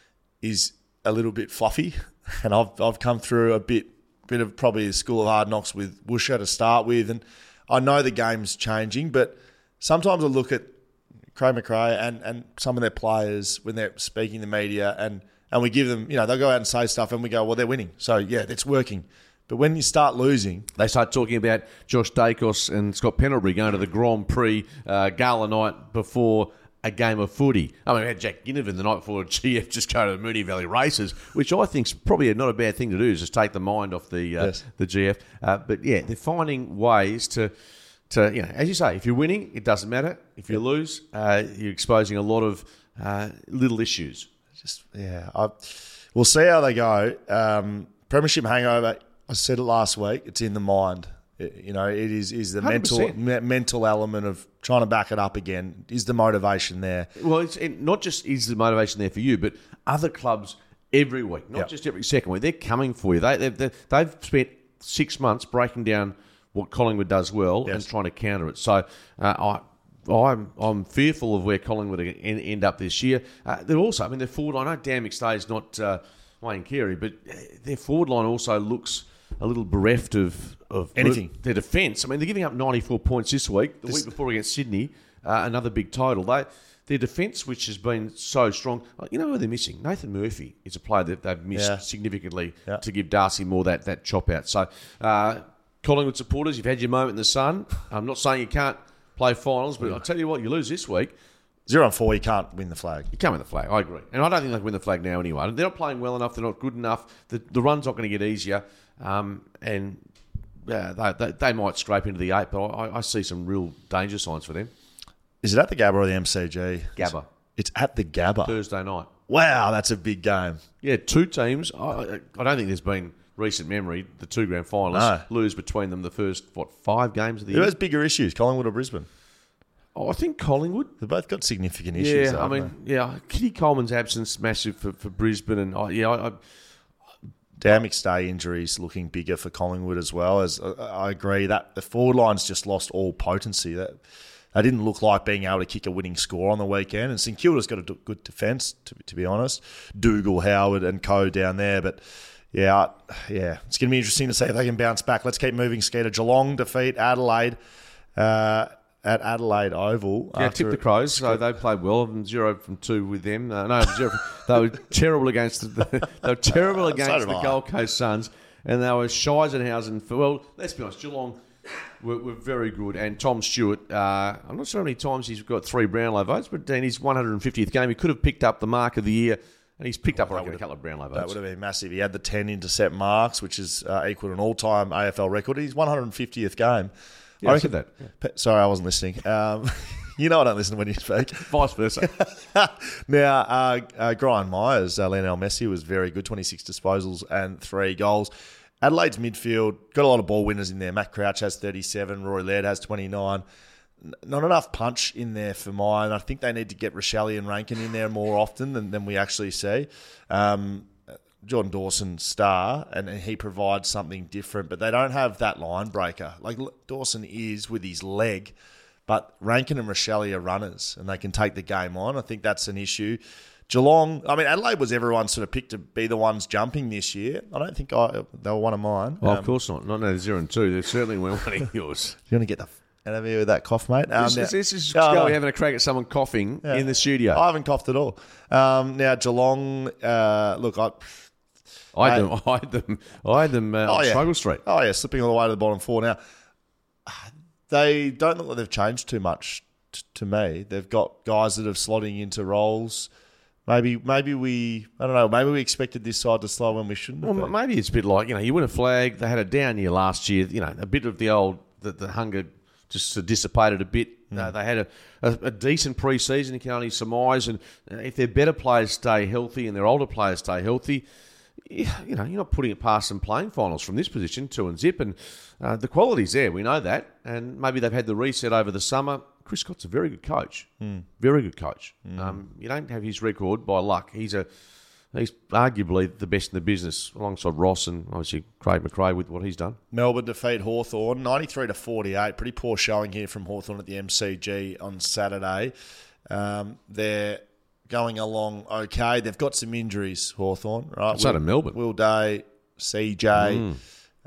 S4: is a little bit fluffy, and I've I've come through a bit bit of probably a school of hard knocks with Woosha to start with, and I know the game's changing, but sometimes I look at Craig McRae and, and some of their players when they're speaking to the media, and, and we give them, you know, they'll go out and say stuff, and we go, well, they're winning, so yeah, it's working. But when you start losing,
S5: They start talking about Josh Dacos and Scott Pendlebury going to the Grand Prix uh, gala night before a game of footy. I mean, we had Jack Ginnivan the night before G F just go to the Moonee Valley races, which I think's probably not a bad thing to do, is just take the mind off the uh,
S4: Yes.
S5: the G F. Uh, but yeah, they're finding ways to, to, you know, as you say, if you're winning, it doesn't matter. If you lose, uh, you're exposing a lot of uh, little issues.
S4: just, yeah, I, we'll see how they go. Um, premiership hangover, I said it last week, it's in the mind. It- you know, it is, is the
S5: one hundred
S4: mental
S5: percent.
S4: me- mental element of trying to back it up again. Is the motivation there?
S5: Well, it's it, not just is the motivation there for you, but other clubs every week, not
S4: Yep.
S5: just every second week. They're coming for you. They, they've, they've, they've spent six months breaking down what Collingwood does well
S4: Yes.
S5: and trying to counter it. So uh, I, I'm I'm fearful of where Collingwood are going to end, end up this year. Uh, they're also, I mean, their forward line, I know Dan McStay's not uh, Wayne Carey, but their forward line also looks a little bereft of, of
S4: Anything.
S5: their defence. I mean, they're giving up ninety-four points this week. The week before against Sydney, uh, another big total. They Their defence, which has been so strong, you know who they're missing? Nathan Murphy is a player that they've missed
S4: Yeah.
S5: significantly
S4: Yeah.
S5: to give Darcy Moore that, that chop out. So, uh, Collingwood supporters, you've had your moment in the sun. I'm not saying you can't play finals, but I'll tell you what, you lose this week,
S4: Zero and four, you can't win the flag.
S5: you can't win the flag. I agree. And I don't think they can win the flag now anyway. They're not playing well enough. They're not good enough. The, the run's not going to get easier. Um, and uh, they, they, they might scrape into the eight, but I, I see some real danger signs for them.
S4: Is it at the Gabba or the M C G?
S5: Gabba.
S4: It's at the Gabba.
S5: Thursday night.
S4: Wow, that's a big game.
S5: Yeah, two teams. I, I don't think there's been recent memory, the two grand finalists
S4: No.
S5: lose between them the first, what, five games of the
S4: Who
S5: year?
S4: has bigger issues, Collingwood or Brisbane?
S5: Oh, I think Collingwood.
S4: They've both got significant issues.
S5: Yeah,
S4: though,
S5: I
S4: haven't
S5: mean, yeah, Kitty Coleman's absence massive for, for Brisbane, and I yeah, I, I,
S4: they? Dan McStay injuries looking bigger for Collingwood as well. As uh, I agree that the forward line's just lost all potency. That they didn't look like being able to kick a winning score on the weekend. And St Kilda's got a d- good defence, to, to be honest. Dougal, Howard, and Co down there, but. Yeah, yeah, it's going to be interesting to see if they can bounce back. Let's keep moving, Skeeter. Geelong defeat Adelaide uh, at Adelaide Oval.
S5: yeah,
S4: after
S5: tip the Crows. So they played well, and zero from two with them. Uh, no, zero from, they were terrible against the, they were terrible against
S4: So did
S5: the
S4: I.
S5: Gold Coast Suns, and they were Scheisenhausen. For, well, let's be honest, Geelong were, were very good, and Tom Stewart. Uh, I'm not sure how many times he's got three Brownlow votes, but in his one hundred fiftieth game, he could have picked up the mark of the year. And he's picked up, I reckon, a couple of Brownlow votes.
S4: That would have been massive. He had the ten intercept marks, which is uh, equal to an all-time A F L record. His one hundred fiftieth game.
S5: Yeah, I said that. Yeah.
S4: Pe- Sorry, I wasn't listening. Um, you know I don't listen when you speak.
S5: Vice versa.
S4: Now, uh, uh, Brian Myers, uh, Lionel Messi was very good, twenty-six disposals and three goals. Adelaide's midfield, got a lot of ball winners in there. Matt Crouch has thirty-seven, Rory Laird has twenty-nine. not enough punch in there for mine. I think they need to get Rochelle and Rankin in there more often than, than we actually see. Um, Jordan Dawson, star, and, and he provides something different, but they don't have that line breaker. Like Dawson is with his leg, but Rankin and Rochelle are runners, and they can take the game on. I think that's an issue. Geelong, I mean, Adelaide was everyone sort of picked to be the ones jumping this year. I don't think I, they were one of mine.
S5: Well,
S4: um,
S5: of course not. Not no zero and two. They certainly weren't one of yours.
S4: You want to get the out of here with that cough, mate? Um,
S5: this,
S4: now,
S5: this, this is
S4: oh,
S5: Scully
S4: no.
S5: having a crack at someone coughing
S4: Yeah.
S5: in the studio.
S4: I haven't coughed at all. Um, now, Geelong, uh, look, I...
S5: I had
S4: Mate.
S5: them. I had them. I had them uh,
S4: Oh,
S5: on
S4: yeah.
S5: Struggle Street.
S4: Oh, yeah, slipping all the way to the bottom four. Now, they don't look like they've changed too much t- to me. They've got guys that are slotting into roles. Maybe maybe we, I don't know, maybe we expected this side to slow when we shouldn't have
S5: Well,
S4: been.
S5: maybe it's a bit like, you know, you win a flag. They had a down year last year. You know, a bit of the old, the, the hunger just sort of dissipated a bit.
S4: Mm.
S5: Uh, they had a, a, a decent pre-season. You can only surmise. And uh, if their better players stay healthy and their older players stay healthy, you know, you're not putting it past some playing finals from this position, two and zip. And uh, the quality's there. We know that. And maybe they've had the reset over the summer. Chris Scott's a very good coach. Mm. Very good coach. Mm. Um, you don't have his record by luck. He's a he's arguably the best in the business, alongside Ross and obviously Craig McRae with what he's done.
S4: Melbourne defeat Hawthorn, ninety-three to forty-eight. Pretty poor showing here from Hawthorn at the M C G on Saturday. Um, they're going along okay. They've got some injuries, Hawthorn, right?
S5: So do Melbourne.
S4: Will Day, C J, mm.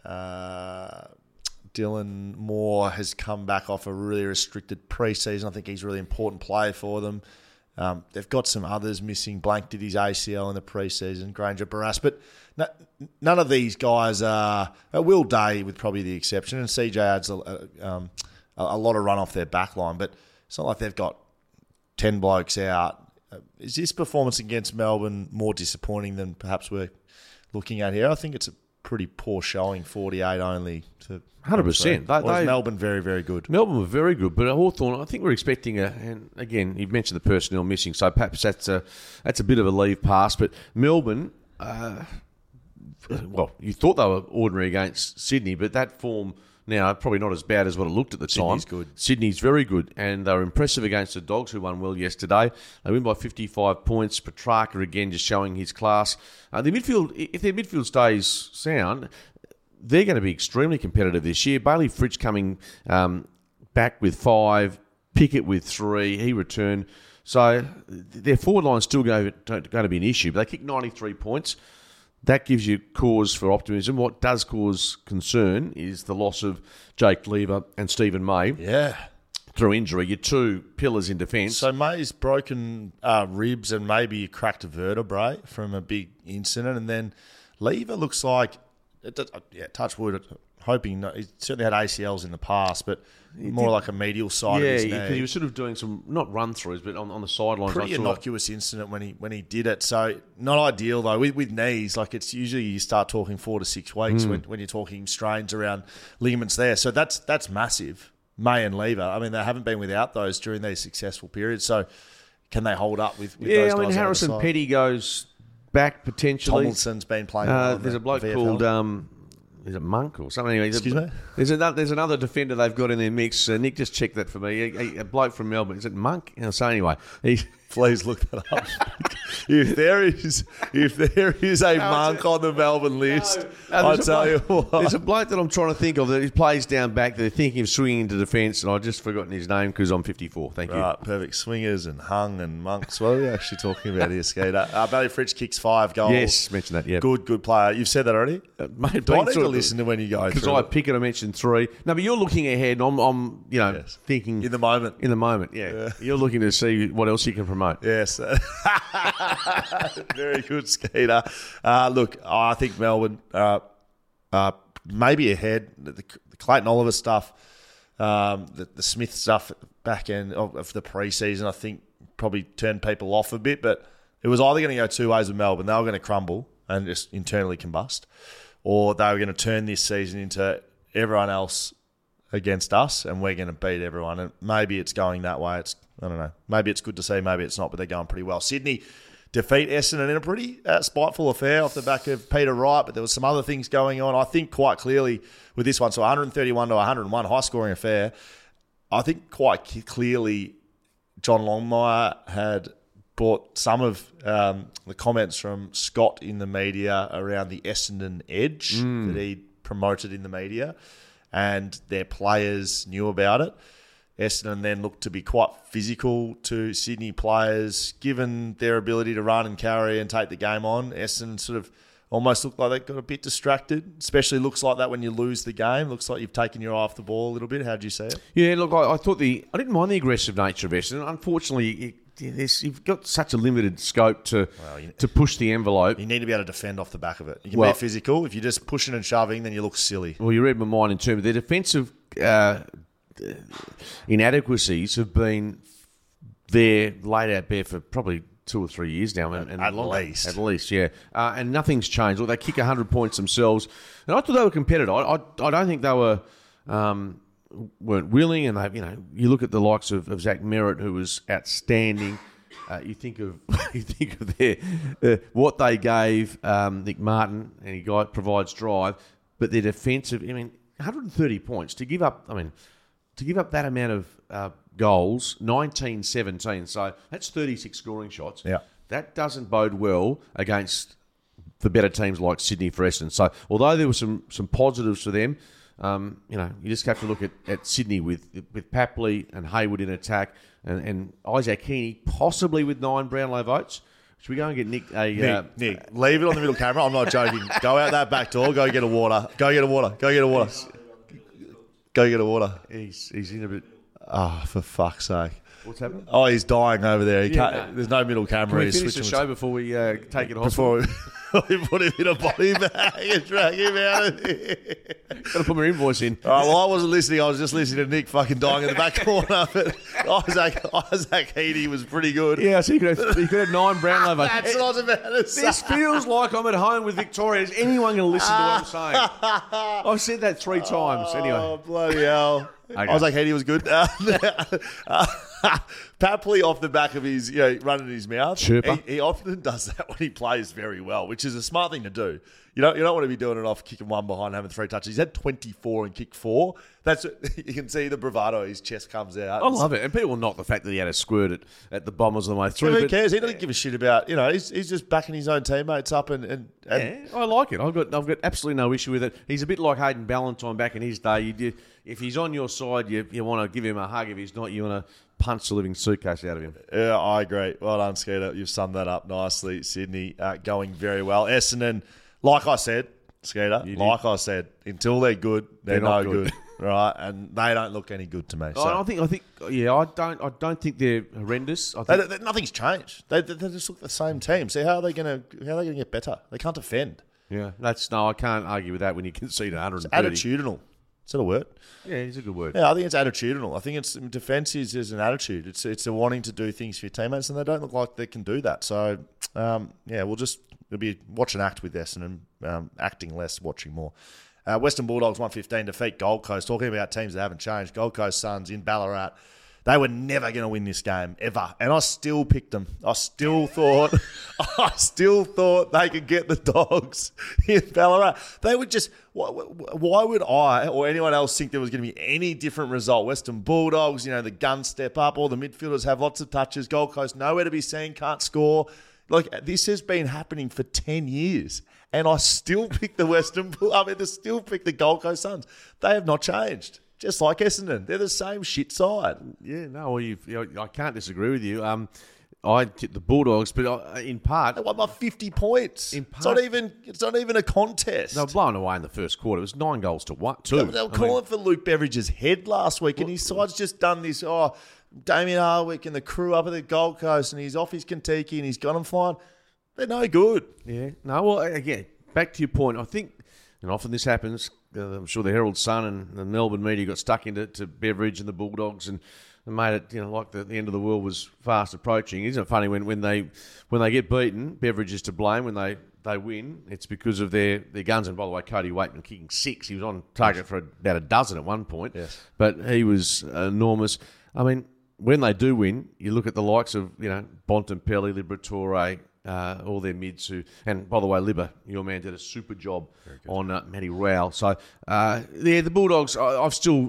S4: uh, Dylan Moore has come back off a really restricted pre-season. I think he's a really important player for them. Um, they've got some others missing. Blank did his A C L in the pre-season, Granger Barras. But no, none of these guys are... Uh, Will Day, with probably the exception, and C J adds a, a, um, a, a lot of run off their back line. But it's not like they've got ten blokes out. Uh, is this performance against Melbourne more disappointing than perhaps we're looking at here? I think it's a pretty poor showing, forty-eight only. To
S5: one hundred percent. They,
S4: or is
S5: they,
S4: Melbourne very, very good?
S5: Melbourne were very good, but Hawthorn, I think we're expecting a, and again, you've mentioned the personnel missing, so perhaps that's a, that's a bit of a leave pass, but Melbourne, uh, well, you thought they were ordinary against Sydney, but that form now probably not as bad as what it looked at the time.
S4: Sydney's good.
S5: Sydney's very good, and they were impressive against the Dogs, who won well yesterday. They win by fifty-five points. Petrarca again just showing his class. Uh, the midfield, if their midfield stays sound, they're going to be extremely competitive this year. Bailey Fritsch coming um, back with five, Pickett with three. He returned. So their forward line's still going to, going to be an issue, but they kicked ninety-three points. That gives you cause for optimism. What does cause concern is the loss of Jake Lever and Stephen May.
S4: Yeah.
S5: Through injury, your two pillars in defence.
S4: So May's broken uh, ribs and maybe cracked a vertebrae from a big incident, and then Lever looks like, it does, yeah, touch wood, hoping not, he certainly had A C Ls in the past, but more
S5: did,
S4: like a medial side
S5: yeah,
S4: of his knee.
S5: Yeah, he was sort of doing some, not run-throughs, but on, on the sidelines.
S4: Pretty
S5: I saw
S4: innocuous incident when he when he did it. So not ideal though. With, with knees, like it's usually you start talking four to six weeks
S5: Mm.
S4: when, when you're talking strains around ligaments there. So that's that's massive. May and Lever. I mean, they haven't been without those during these successful periods. So can they hold up with, with
S5: Yeah,
S4: those
S5: I mean,
S4: guys
S5: Harrison
S4: on the side?
S5: Petty goes back potentially.
S4: Tomlinson's been playing.
S5: Uh,
S4: well in
S5: there's
S4: the
S5: a bloke
S4: V F L.
S5: called... Um, Is it Monk or something? Anyway,
S4: Excuse
S5: a,
S4: me?
S5: There's another, there's another defender they've got in their mix. Uh, Nick just checked that for me. A, a, a bloke from Melbourne. Is it Monk? You know, so anyway, he,
S4: Please look that up. if there is if there is a monk on the Melbourne list,
S5: No,
S4: I
S5: there's a
S4: tell you
S5: bloke-
S4: what.
S5: There's a bloke that I'm trying to think of that he plays down back. They're thinking of swinging into defence, and I've just forgotten his name because I'm fifty-four. Thank you.
S4: Right, perfect. Swingers and hung and monks. What are we actually talking about here, Skeeter? Uh, Bailey Fritsch kicks five goals.
S5: Yes, mention that, yeah.
S4: Good, good player. You've said that already?
S5: Uh, mate,
S4: Do I
S5: been
S4: need
S5: through
S4: to
S5: it-
S4: listen to when you go
S5: Because
S4: through
S5: I
S4: it?
S5: pick it, I mentioned three. No, but you're looking ahead. I'm, I'm you know,
S4: Yes.
S5: thinking...
S4: In the moment.
S5: In the moment, yeah.
S4: Yeah.
S5: You're looking to see what else you can promote.
S4: Yes. Very good, Skeeter. Uh, look, I think Melbourne uh, uh, maybe ahead. The, the Clayton Oliver stuff, um, the, the Smith stuff at the back end of, of the pre-season, I think probably turned people off a bit. But it was either going to go two ways with Melbourne. They were going to crumble and just internally combust, or they were going to turn this season into everyone else against us and we're going to beat everyone. And maybe it's going that way. It's I don't know. Maybe it's good to see, maybe it's not, but they're going pretty well. Sydney defeat Essendon in a pretty uh, spiteful affair off the back of Peter Wright, but there was some other things going on. I think quite clearly with this one, so one thirty-one to one oh one, high-scoring affair. I think quite c- clearly John Longmire had brought some of um, the comments from Scott in the media around the Essendon edge
S5: Mm.
S4: that he promoted in the media, and their players knew about it. Essendon then looked to be quite physical to Sydney players, given their ability to run and carry and take the game on. Essendon sort of almost looked like they got a bit distracted, especially looks like that when you lose the game. Looks like you've taken your eye off the ball a little bit. How did you see it?
S5: Yeah, look, I, I thought the I didn't mind the aggressive nature of Essendon. Unfortunately, it, there's, you've got such a limited scope to
S4: Well, you-
S5: to push the envelope.
S4: You need to be able to defend off the back of it. You can
S5: Well-
S4: be physical. If you're just pushing and shoving, then you look silly.
S5: Well, you read my mind in terms of their defensive uh, inadequacies have been there, laid out bare for probably two or three years now. And, and
S4: At
S5: longer.
S4: least.
S5: At least, yeah. Uh, and nothing's changed. Look, they kick one hundred points themselves. And I thought they were competitive. I, I, I don't think they were... Um, weren't willing, and they, you know, you look at the likes of, of Zach Merritt, who was outstanding. Uh, you think of you think of their uh, what they gave um, Nick Martin, and he guy provides drive, but their defensive. I mean, one hundred thirty points to give up. I mean, to give up that amount of uh, goals, nineteen seventeen. So that's thirty-six scoring shots.
S4: Yeah.
S5: That doesn't bode well against the better teams like Sydney for Essendon. So although there were some some positives for them. Um, you know, you just have to look at, at Sydney with with Papley and Hayward in attack, and, and Isaac Heaney possibly with nine Brownlow votes. Should we go and get Nick a...
S4: Nick,
S5: uh,
S4: Nick, leave it on the middle camera. I'm not joking. Go out that back door. Go get a water. Go get a water. Go get a water. Go get a water.
S5: he's, he's in a bit...
S4: Oh, for fuck's sake.
S5: What's happening?
S4: Oh, he's dying over there. He
S5: Yeah,
S4: can't,
S5: no.
S4: There's no middle camera.
S5: Can we
S4: He's
S5: finish the
S4: switching
S5: show before we uh, take it to hospital?
S4: before we put him in a body bag and drag him out of here.
S5: Got to put my invoice in.
S4: All right, well, I wasn't listening. I was just listening to Nick fucking dying in the back corner. But Isaac, Isaac Heaney was pretty good.
S5: Yeah, so you could have, you could have nine Brownlow votes.
S4: That's what I was about to say.
S5: This feels like I'm at home with Victoria. Is anyone going to listen to what I'm saying? I've said that three times.
S4: Oh,
S5: Anyway.
S4: bloody hell.
S5: Okay.
S4: Isaac Heaney was good. Uh, uh, Papley off the back of his, you know, running his mouth.
S5: Chirper.
S4: He, he often does that when he plays very well, which is a smart thing to do. You don't, you don't want to be doing it off kicking one behind, having three touches. He's had twenty-four and kicked four. That's you can see the bravado. His chest comes out.
S5: I love it. And people knock the fact that he had a squirt at, at the Bombers on the way through.
S4: Who
S5: but-
S4: cares? He doesn't give a shit about, you know, he's, he's just backing his own teammates up and, and, and
S5: Yeah, I like it. I've got I've got absolutely no issue with it. He's a bit like Hayden Ballantyne back in his day. You did, if he's on your side, you you want to give him a hug. If he's not, you want to punch the living suitcase out of him.
S4: Yeah, I agree. Well done, Skeeter. You've summed that up nicely. Sydney uh, going very well. Essendon, like I said, Skeeter,
S5: You did.
S4: like I said, until they're good, they're,
S5: They're not
S4: no
S5: good.
S4: good. Right? And they don't look any good to me. So.
S5: I think I think yeah, I don't I don't think they're horrendous. I think
S4: They, they, nothing's changed. They, they, they just look the same team. So how are they going to how are they going to get better? They can't defend.
S5: yeah, that's no, I can't argue with that when you concede one hundred thirty.
S4: Attitudinal. Is that a word?
S5: Yeah, it's a good word.
S4: Yeah, I think it's attitudinal. I think it's defence is, is an attitude. It's it's a wanting to do things for your teammates, and they don't look like they can do that. So um, yeah, we'll just it'll be watch and act with Essendon, um, acting less, watching more. Uh, Western Bulldogs one fifteen defeat Gold Coast. Talking about teams that haven't changed. Gold Coast Suns in Ballarat. They were never going to win this game, ever. And I still picked them. I still thought I still thought they could get the Dogs in Ballarat. They would just... Why, why would I or anyone else think there was going to be any different result? Western Bulldogs, you know, the guns step up. All the midfielders have lots of touches. Gold Coast, nowhere to be seen, can't score. Like, this has been happening for ten years. And I still pick the Western Bulldogs. I mean, I still pick the Gold Coast Suns. They have not changed. Just like Essendon. They're the same shit side.
S5: Yeah, no, well, you've, you know, I can't disagree with you. Um, I tipped the Bulldogs, but I, in part,
S4: They won by fifty points.
S5: In
S4: it's
S5: part-
S4: not even It's not even a contest.
S5: they were blown away in the first quarter. It was nine goals to one, two.
S4: They, they were
S5: I
S4: calling
S5: mean,
S4: for Luke Beveridge's head last week, and his side's just done this. Oh, Damien Harwick and the crew up at the Gold Coast, and he's off his Kentucky, and he's got them flying. They're no good.
S5: yeah, no, well, again, back to your point. I think, and often this happens. Uh, I'm sure the Herald Sun and the Melbourne media got stuck into to Beveridge and the Bulldogs and, and made it, you know, like the, the end of the world was fast approaching. Isn't it funny when, when they when they get beaten, Beveridge is to blame. When they, they win, it's because of their, their guns. And by the way, Cody Waitman kicking six. He was on target for about a dozen at one point.
S4: Yes.
S5: But he was enormous. I mean, when they do win, you look at the likes of, you know, Bontempelli, Liberatore, Uh, all their mids who, and by the way, Libba, your man, did a super job on uh, Matty Rowell. So, uh, yeah, the Bulldogs, I, I've still not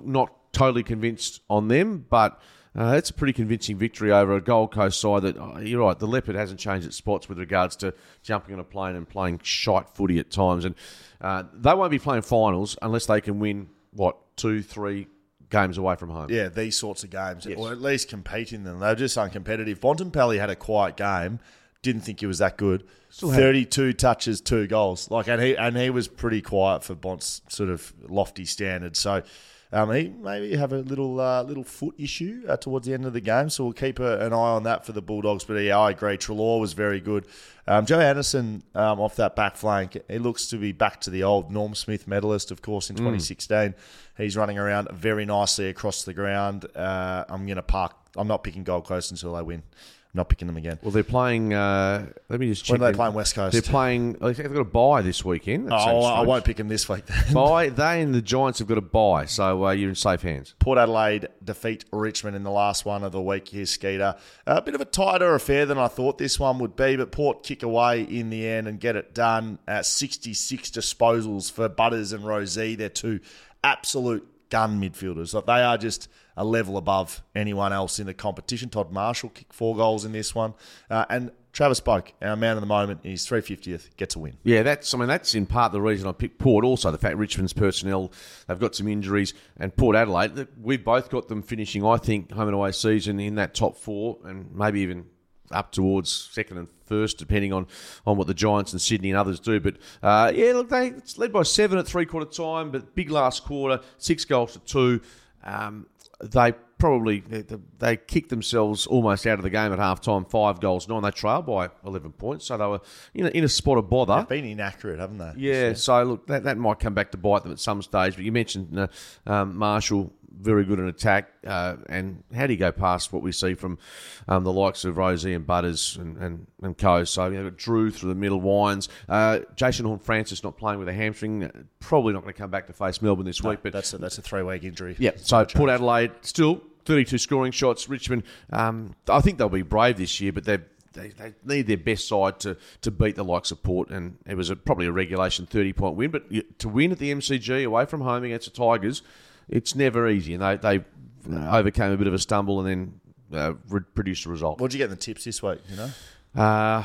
S5: totally convinced on them, but uh, it's a pretty convincing victory over a Gold Coast side that, oh, you're right, the Leopard hasn't changed its spots with regards to jumping on a plane and playing shite footy at times. And uh, they won't be playing finals unless they can win, what, two, three games away from home.
S4: Yeah, these sorts of games,
S5: Yes.
S4: or at least compete in them. They're just uncompetitive. Bontempelli had a quiet game. Didn't think he was that good.
S5: Still had-
S4: thirty-two touches, two goals. Like, and he and he was pretty quiet for Bont's sort of lofty standards. So um, he maybe have a little uh, little foot issue uh, towards the end of the game. So we'll keep a, an eye on that for the Bulldogs. But yeah, I agree. Treloar was very good. Um, Joe Anderson um, off that back flank. He looks to be back to the old Norm Smith medalist, of course, in twenty sixteen. He's running around very nicely across the ground. Uh, I'm going to park. I'm not picking Gold Coast until they win. I'm not picking them again.
S5: Well, they're playing. Uh, let me just check.
S4: When are they
S5: them.
S4: playing West Coast?
S5: They're playing. They've got a bye this weekend.
S4: Oh,
S5: That sounds
S4: I
S5: strange.
S4: won't pick them this week then.
S5: Bye. They and the Giants have got a bye, so uh, you're in safe hands.
S4: Port Adelaide defeat Richmond in the last one of the week here, Skeeter. A bit of a tighter affair than I thought this one would be, but Port kick away in the end and get it done. At sixty-six disposals for Butters and Rosé. They're two absolute gun midfielders. Like, they are just a level above anyone else in the competition. Todd Marshall kicked four goals in this one. Uh, and Travis Boak, our man of the moment, in his three hundred fiftieth, gets a win.
S5: Yeah, that's. I mean, that's in part the reason I picked Port. Also, the fact Richmond's personnel, they've got some injuries, and Port Adelaide, we've both got them finishing, I think, home and away season in that top four, and maybe even up towards second and first, depending on, on what the Giants and Sydney and others do. But uh, yeah, look, they it's led by seven at three quarter time, but big last quarter, six goals to two. Um, they probably they, they kicked themselves almost out of the game at half time, five goals nine. They trailed by eleven points, so they were in a, in a spot of bother.
S4: They've been inaccurate, haven't they?
S5: Yeah, so look, that, that might come back to bite them at some stage. But you mentioned uh, um, Marshall, very good in attack. Uh, and how do you go past what we see from um, the likes of Rosie and Butters and, and, and co? So you know, Drew through the middle, Wines. Uh, Jason Horne-Francis not playing with a hamstring. uh, Probably not going to come back to face Melbourne this
S4: No,
S5: week. But
S4: that's a, that's a three-week injury.
S5: yeah, so Port Adelaide still thirty-two scoring shots. Richmond, um, I think they'll be brave this year, but they're They, they need their best side to, to beat the likes of Port, and it was a, probably a regulation thirty-point win. But you, to win at the M C G away from home against the Tigers, it's never easy. And they, they overcame a bit of a stumble and then uh, re- produced a result.
S4: What did you get in the tips this week, you know?
S5: Uh,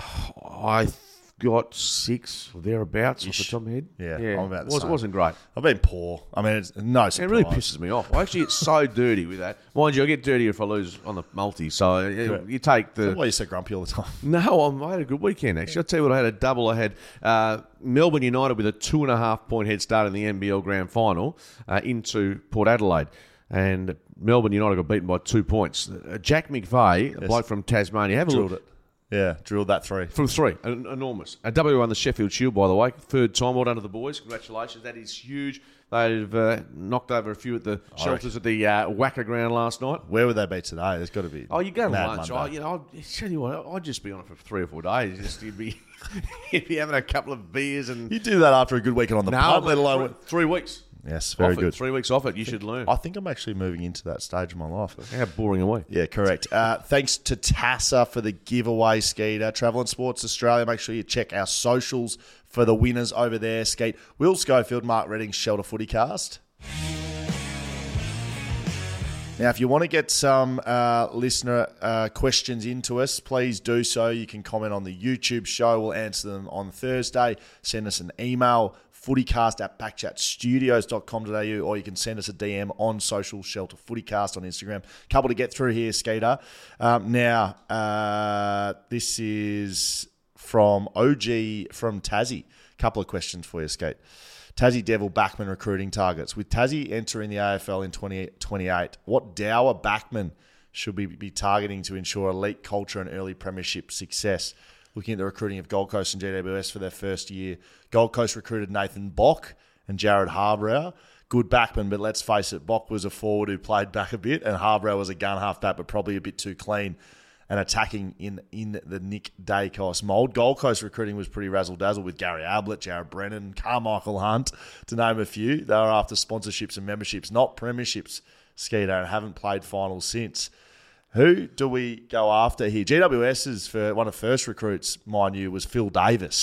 S5: I got six or thereabouts off the top of my head.
S4: Yeah,
S5: yeah.
S4: I'm about the
S5: Was,
S4: same.
S5: wasn't great.
S4: I've been poor. I mean, it's no surprise.
S5: It really pisses me off. I actually get so dirty with that. Mind you, I get dirtier if I lose on the multi. So uh, you take the...
S4: That's why you're so grumpy all the time.
S5: No, I'm, I had a good weekend, actually. I'll tell you what, I had a double. I had uh, Melbourne United with a two and a half point head start in the N B L Grand Final uh, into Port Adelaide. And Melbourne United got beaten by two points. Uh, Jack McVeigh, a
S4: Yes.
S5: bloke from Tasmania, have a
S4: Drilled
S5: look.
S4: it. Yeah, drilled that three.
S5: From three, en- enormous. Uh, W won the Sheffield Shield, by the way. Third time, well done to the boys. Congratulations. That is huge. They've uh, knocked over a few at the shelters at the uh, Wacker ground last night.
S4: Where would they be today? There's got to be.
S5: Oh, you go to
S4: Mad
S5: lunch.
S4: Monday.
S5: I, you know, I'll tell you what, I'd just be on it for three or four days. Just you'd be, you'd be having a couple of beers and
S4: You do that after a good weekend on the
S5: no,
S4: pub, let
S5: three,
S4: alone.
S5: three weeks.
S4: Yes, very
S5: Off it.
S4: good.
S5: Three weeks off it. You should learn.
S4: I think I'm actually moving into that stage of my life.
S5: How boring are we?
S4: Yeah, correct. Uh, thanks to Tassa for the giveaway, Skeeter. Travel and Sports Australia. Make sure you check our socials for the winners over there, Skeet. Will Schofield, Mark Redding's Shelter Footycast. Now, if you want to get some uh, listener uh, questions into us, please do so. You can comment on the YouTube show. We'll answer them on Thursday. Send us an email, footycast at backchatstudios dot com dot a u, or you can send us a D M on social, Shelter Footycast on Instagram. Couple to get through here, Skeeter. Um, now, uh, this is from O G from Tassie. Couple of questions for you, Skate. Tassie Devil backman recruiting targets. With Tassie entering the A F L in twenty twenty-eight, what dour backman should we be targeting to ensure elite culture and early premiership success? Looking at the recruiting of Gold Coast and G W S for their first year, Gold Coast recruited Nathan Bock and Jared Harbrow. Good backman, but let's face it, Bock was a forward who played back a bit, and Harbrow was a gun halfback, but probably a bit too clean and attacking in, in the Nick Dacos mould. Gold Coast recruiting was pretty razzle-dazzle with Gary Ablett, Jared Brennan, Carmichael Hunt, to name a few. They were after sponsorships and memberships, not premierships, Skeeter, and haven't played finals since. Who do we go after here? G W S's for one of the first recruits, mind you, was Phil Davis.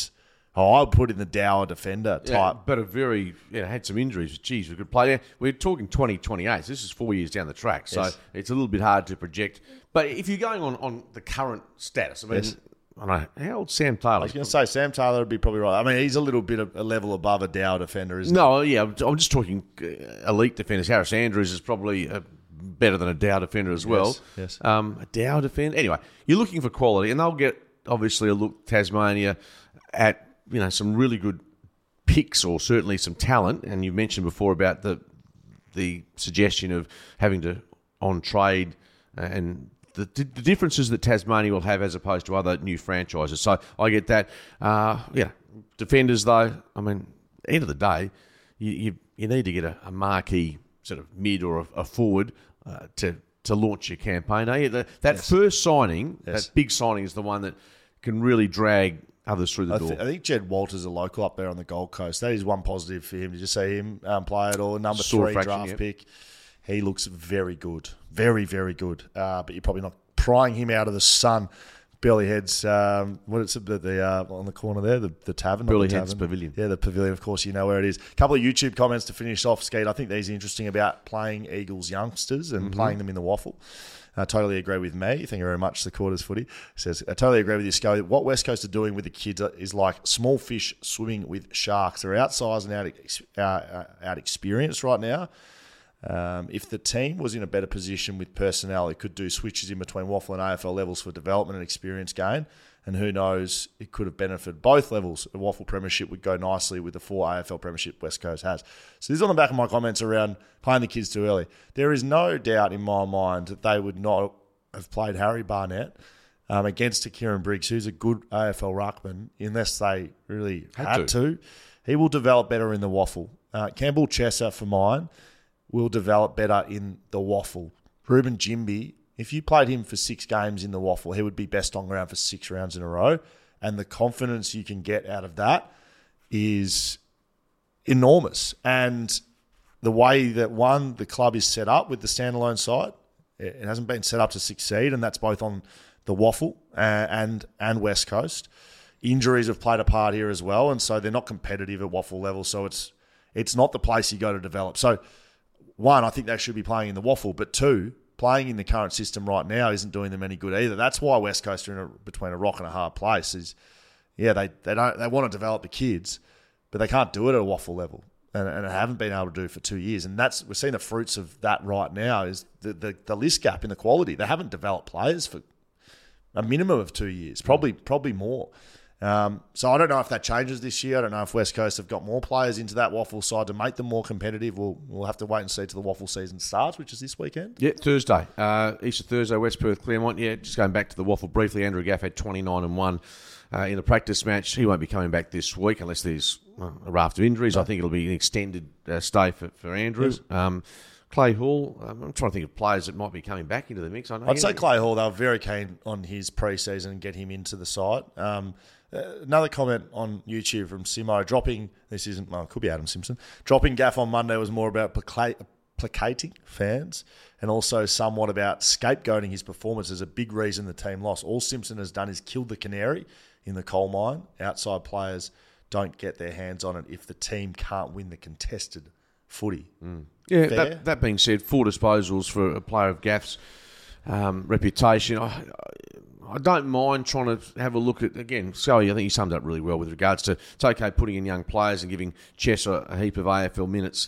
S4: Oh, I would put in the Dower defender type.
S5: Yeah, but a very, you know, had some injuries. Geez, we could play. We're talking twenty twenty-eight. So this is four years down the track. So
S4: Yes.
S5: it's a little bit hard to project. But if you're going on, on the current status, I mean,
S4: Yes.
S5: I don't know, how old's Sam Taylor?
S4: I was going to say Sam Taylor would be probably right. I mean, he's a little bit of a level above a Dower defender, isn't
S5: No, yeah, I'm I'm just talking uh, elite defenders. Harris Andrews is probably uh, better than a Dow defender as well.
S4: Yes, yes.
S5: Um, a Dow defender. Anyway, you're looking for quality, and they'll get obviously a look Tasmania at you know some really good picks or certainly some talent. And you mentioned before about the the suggestion of having to on trade and. The, the differences that Tasmania will have as opposed to other new franchises. So I get that. Uh, yeah, defenders though. I mean, end of the day, you you, you need to get a, a marquee sort of mid or a, a forward uh, to to launch your campaign. Eh? The, that
S4: Yes.
S5: first signing,
S4: Yes.
S5: that big signing, is the one that can really drag others through the
S4: I,
S5: door.
S4: th- I think Jed Walters, a local up there on the Gold Coast, that is one positive for him. Did you see him um, play at all? Number
S5: Saw a
S4: three
S5: fraction,
S4: draft
S5: yep.
S4: pick. He looks very good. Very, very good. Uh, but you're probably not prying him out of the sun. Burley Heads, um, what is it, the, the uh, on the corner there, the, the tavern? not
S5: Burley
S4: the
S5: Heads
S4: tavern.
S5: Pavilion.
S4: Yeah, the pavilion, of course, you know where it is. A couple of YouTube comments to finish off, Skeet. I think these are interesting about playing Eagles youngsters and
S5: Mm-hmm.
S4: playing them in the waffle. I totally agree with me. Thank you very much, the Quarters Footy. Says, I totally agree with you, Sco. What West Coast are doing with the kids is like small fish swimming with sharks. They're outsized and out, ex- uh, uh, out experienced right now. Um, if the team was in a better position with personnel, it could do switches in between waffle and A F L levels for development and experience gain. And who knows, it could have benefited both levels. A waffle premiership would go nicely with the four A F L premiership West Coast has. So this is on the back of my comments around playing the kids too early. There is no doubt in my mind that they would not have played Harry Barnett um, against a Kieran Briggs, who's a good A F L ruckman, unless they really had,
S5: Had
S4: to. He will develop better in the waffle. Uh, Campbell Chesser, for mine, will develop better in the waffle. Ruben Jimby, if you played him for six games in the waffle, he would be best on ground for six rounds in a row. And the confidence you can get out of that is enormous. And the way that, one, the club is set up with the standalone side, it hasn't been set up to succeed, and that's both on the waffle and, and West Coast. Injuries have played a part here as well, and so they're not competitive at waffle level, so it's it's not the place you go to develop. So, one, I think they should be playing in the waffle, but two, playing in the current system right now isn't doing them any good either. That's why West Coast are in a, between a rock and a hard place. Is yeah, they they don't they want to develop the kids, but they can't do it at a waffle level, and, and haven't been able to do for two years. And that's we're seeing the fruits of that right now. Is the, the the list gap in the quality. They haven't developed players for a minimum of two years, probably probably more. Um, so I don't know if that changes this year. I don't know if West Coast have got more players into that waffle side to make them more competitive. We'll we'll have to wait and see till the waffle season starts, which is this weekend.
S5: Yeah, Thursday. Uh, Easter Thursday, West Perth, Claremont. Yeah, just going back to the waffle briefly, Andrew Gaff had twenty-nine and one uh, in the practice match. He won't be coming back this week unless there's well, a raft of injuries. I think it'll be an extended uh, stay for, for Andrew. Um, Clay Hall, um, I'm trying to think of players that might be coming back into the mix. I know
S4: I'd say Clay Hall, they were very keen on his pre-season and get him into the side. Um, uh, another comment on YouTube from Simo, dropping, this isn't, well, it could be Adam Simpson, dropping Gaff on Monday was more about placa- placating fans and also somewhat about scapegoating his performance as a big reason the team lost. All Simpson has done is killed the canary in the coal mine. Outside players don't get their hands on it if the team can't win the contested footy. Mm.
S5: Yeah,
S4: Fair?
S5: that, that being said, four disposals for a player of Gaff's um, reputation. I, I don't mind trying to have a look at, again, Scully, I think you summed up really well with regards to, it's okay putting in young players and giving Chesser a heap of A F L minutes,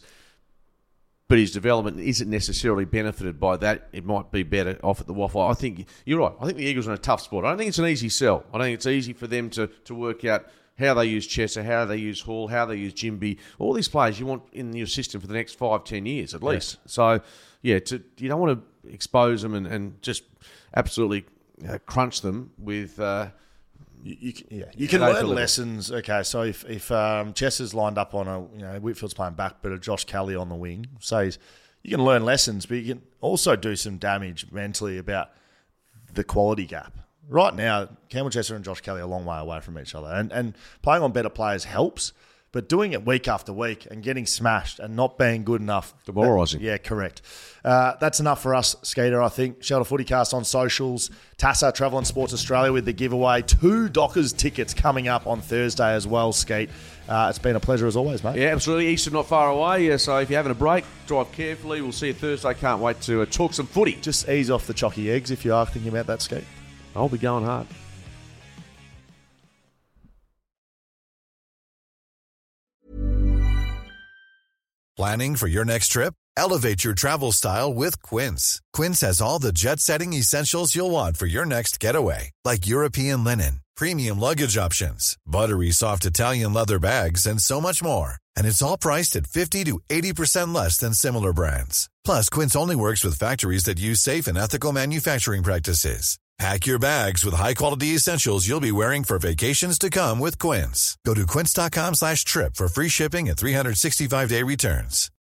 S5: but his development isn't necessarily benefited by that. It might be better off at the waffle. I think you're right. I think the Eagles are in a tough spot. I don't think it's an easy sell. I don't think it's easy for them to, to work out how they use Chesser, how they use Hall, how they use Jimby. All these players you want in your system for the next five, ten years at least.
S4: Yes.
S5: So, yeah, to, you don't want to expose them and, and just absolutely uh, crunch them with... Uh,
S4: You, you can, yeah, you can
S5: At A F L
S4: learn
S5: level.
S4: lessons. Okay, so if if um, Chesser's lined up on a, you know, Whitfield's playing back, but a Josh Kelly on the wing, so he's, you can learn lessons, but you can also do some damage mentally about the quality gap. Right now, Campbell Chesser and Josh Kelly are a long way away from each other, and and playing on better players helps, But doing it week after week and getting smashed and not being good enough.
S5: Demoralising.
S4: Yeah, correct. Uh, that's enough for us, Skeeter, I think. Shelter Footycast on socials. Tassa Travel and Sports Australia with the giveaway. Two Dockers tickets coming up on Thursday as well, Skeet. Uh, it's been a pleasure as always, mate.
S5: Yeah, absolutely. Easter not far away. Yeah, so if you're having a break, drive carefully. We'll see you Thursday. Can't wait to uh, talk some footy.
S4: Just ease off the chalky eggs if you are thinking about that, Skeet.
S5: I'll be going hard.
S6: Planning for your next trip? Elevate your travel style with Quince. Quince has all the jet-setting essentials you'll want for your next getaway, like European linen, premium luggage options, buttery soft Italian leather bags, and so much more. And it's all priced at fifty to eighty percent less than similar brands. Plus, Quince only works with factories that use safe and ethical manufacturing practices. Pack your bags with high-quality essentials you'll be wearing for vacations to come with Quince. Go to quince.com slash trip for free shipping and three sixty-five day returns.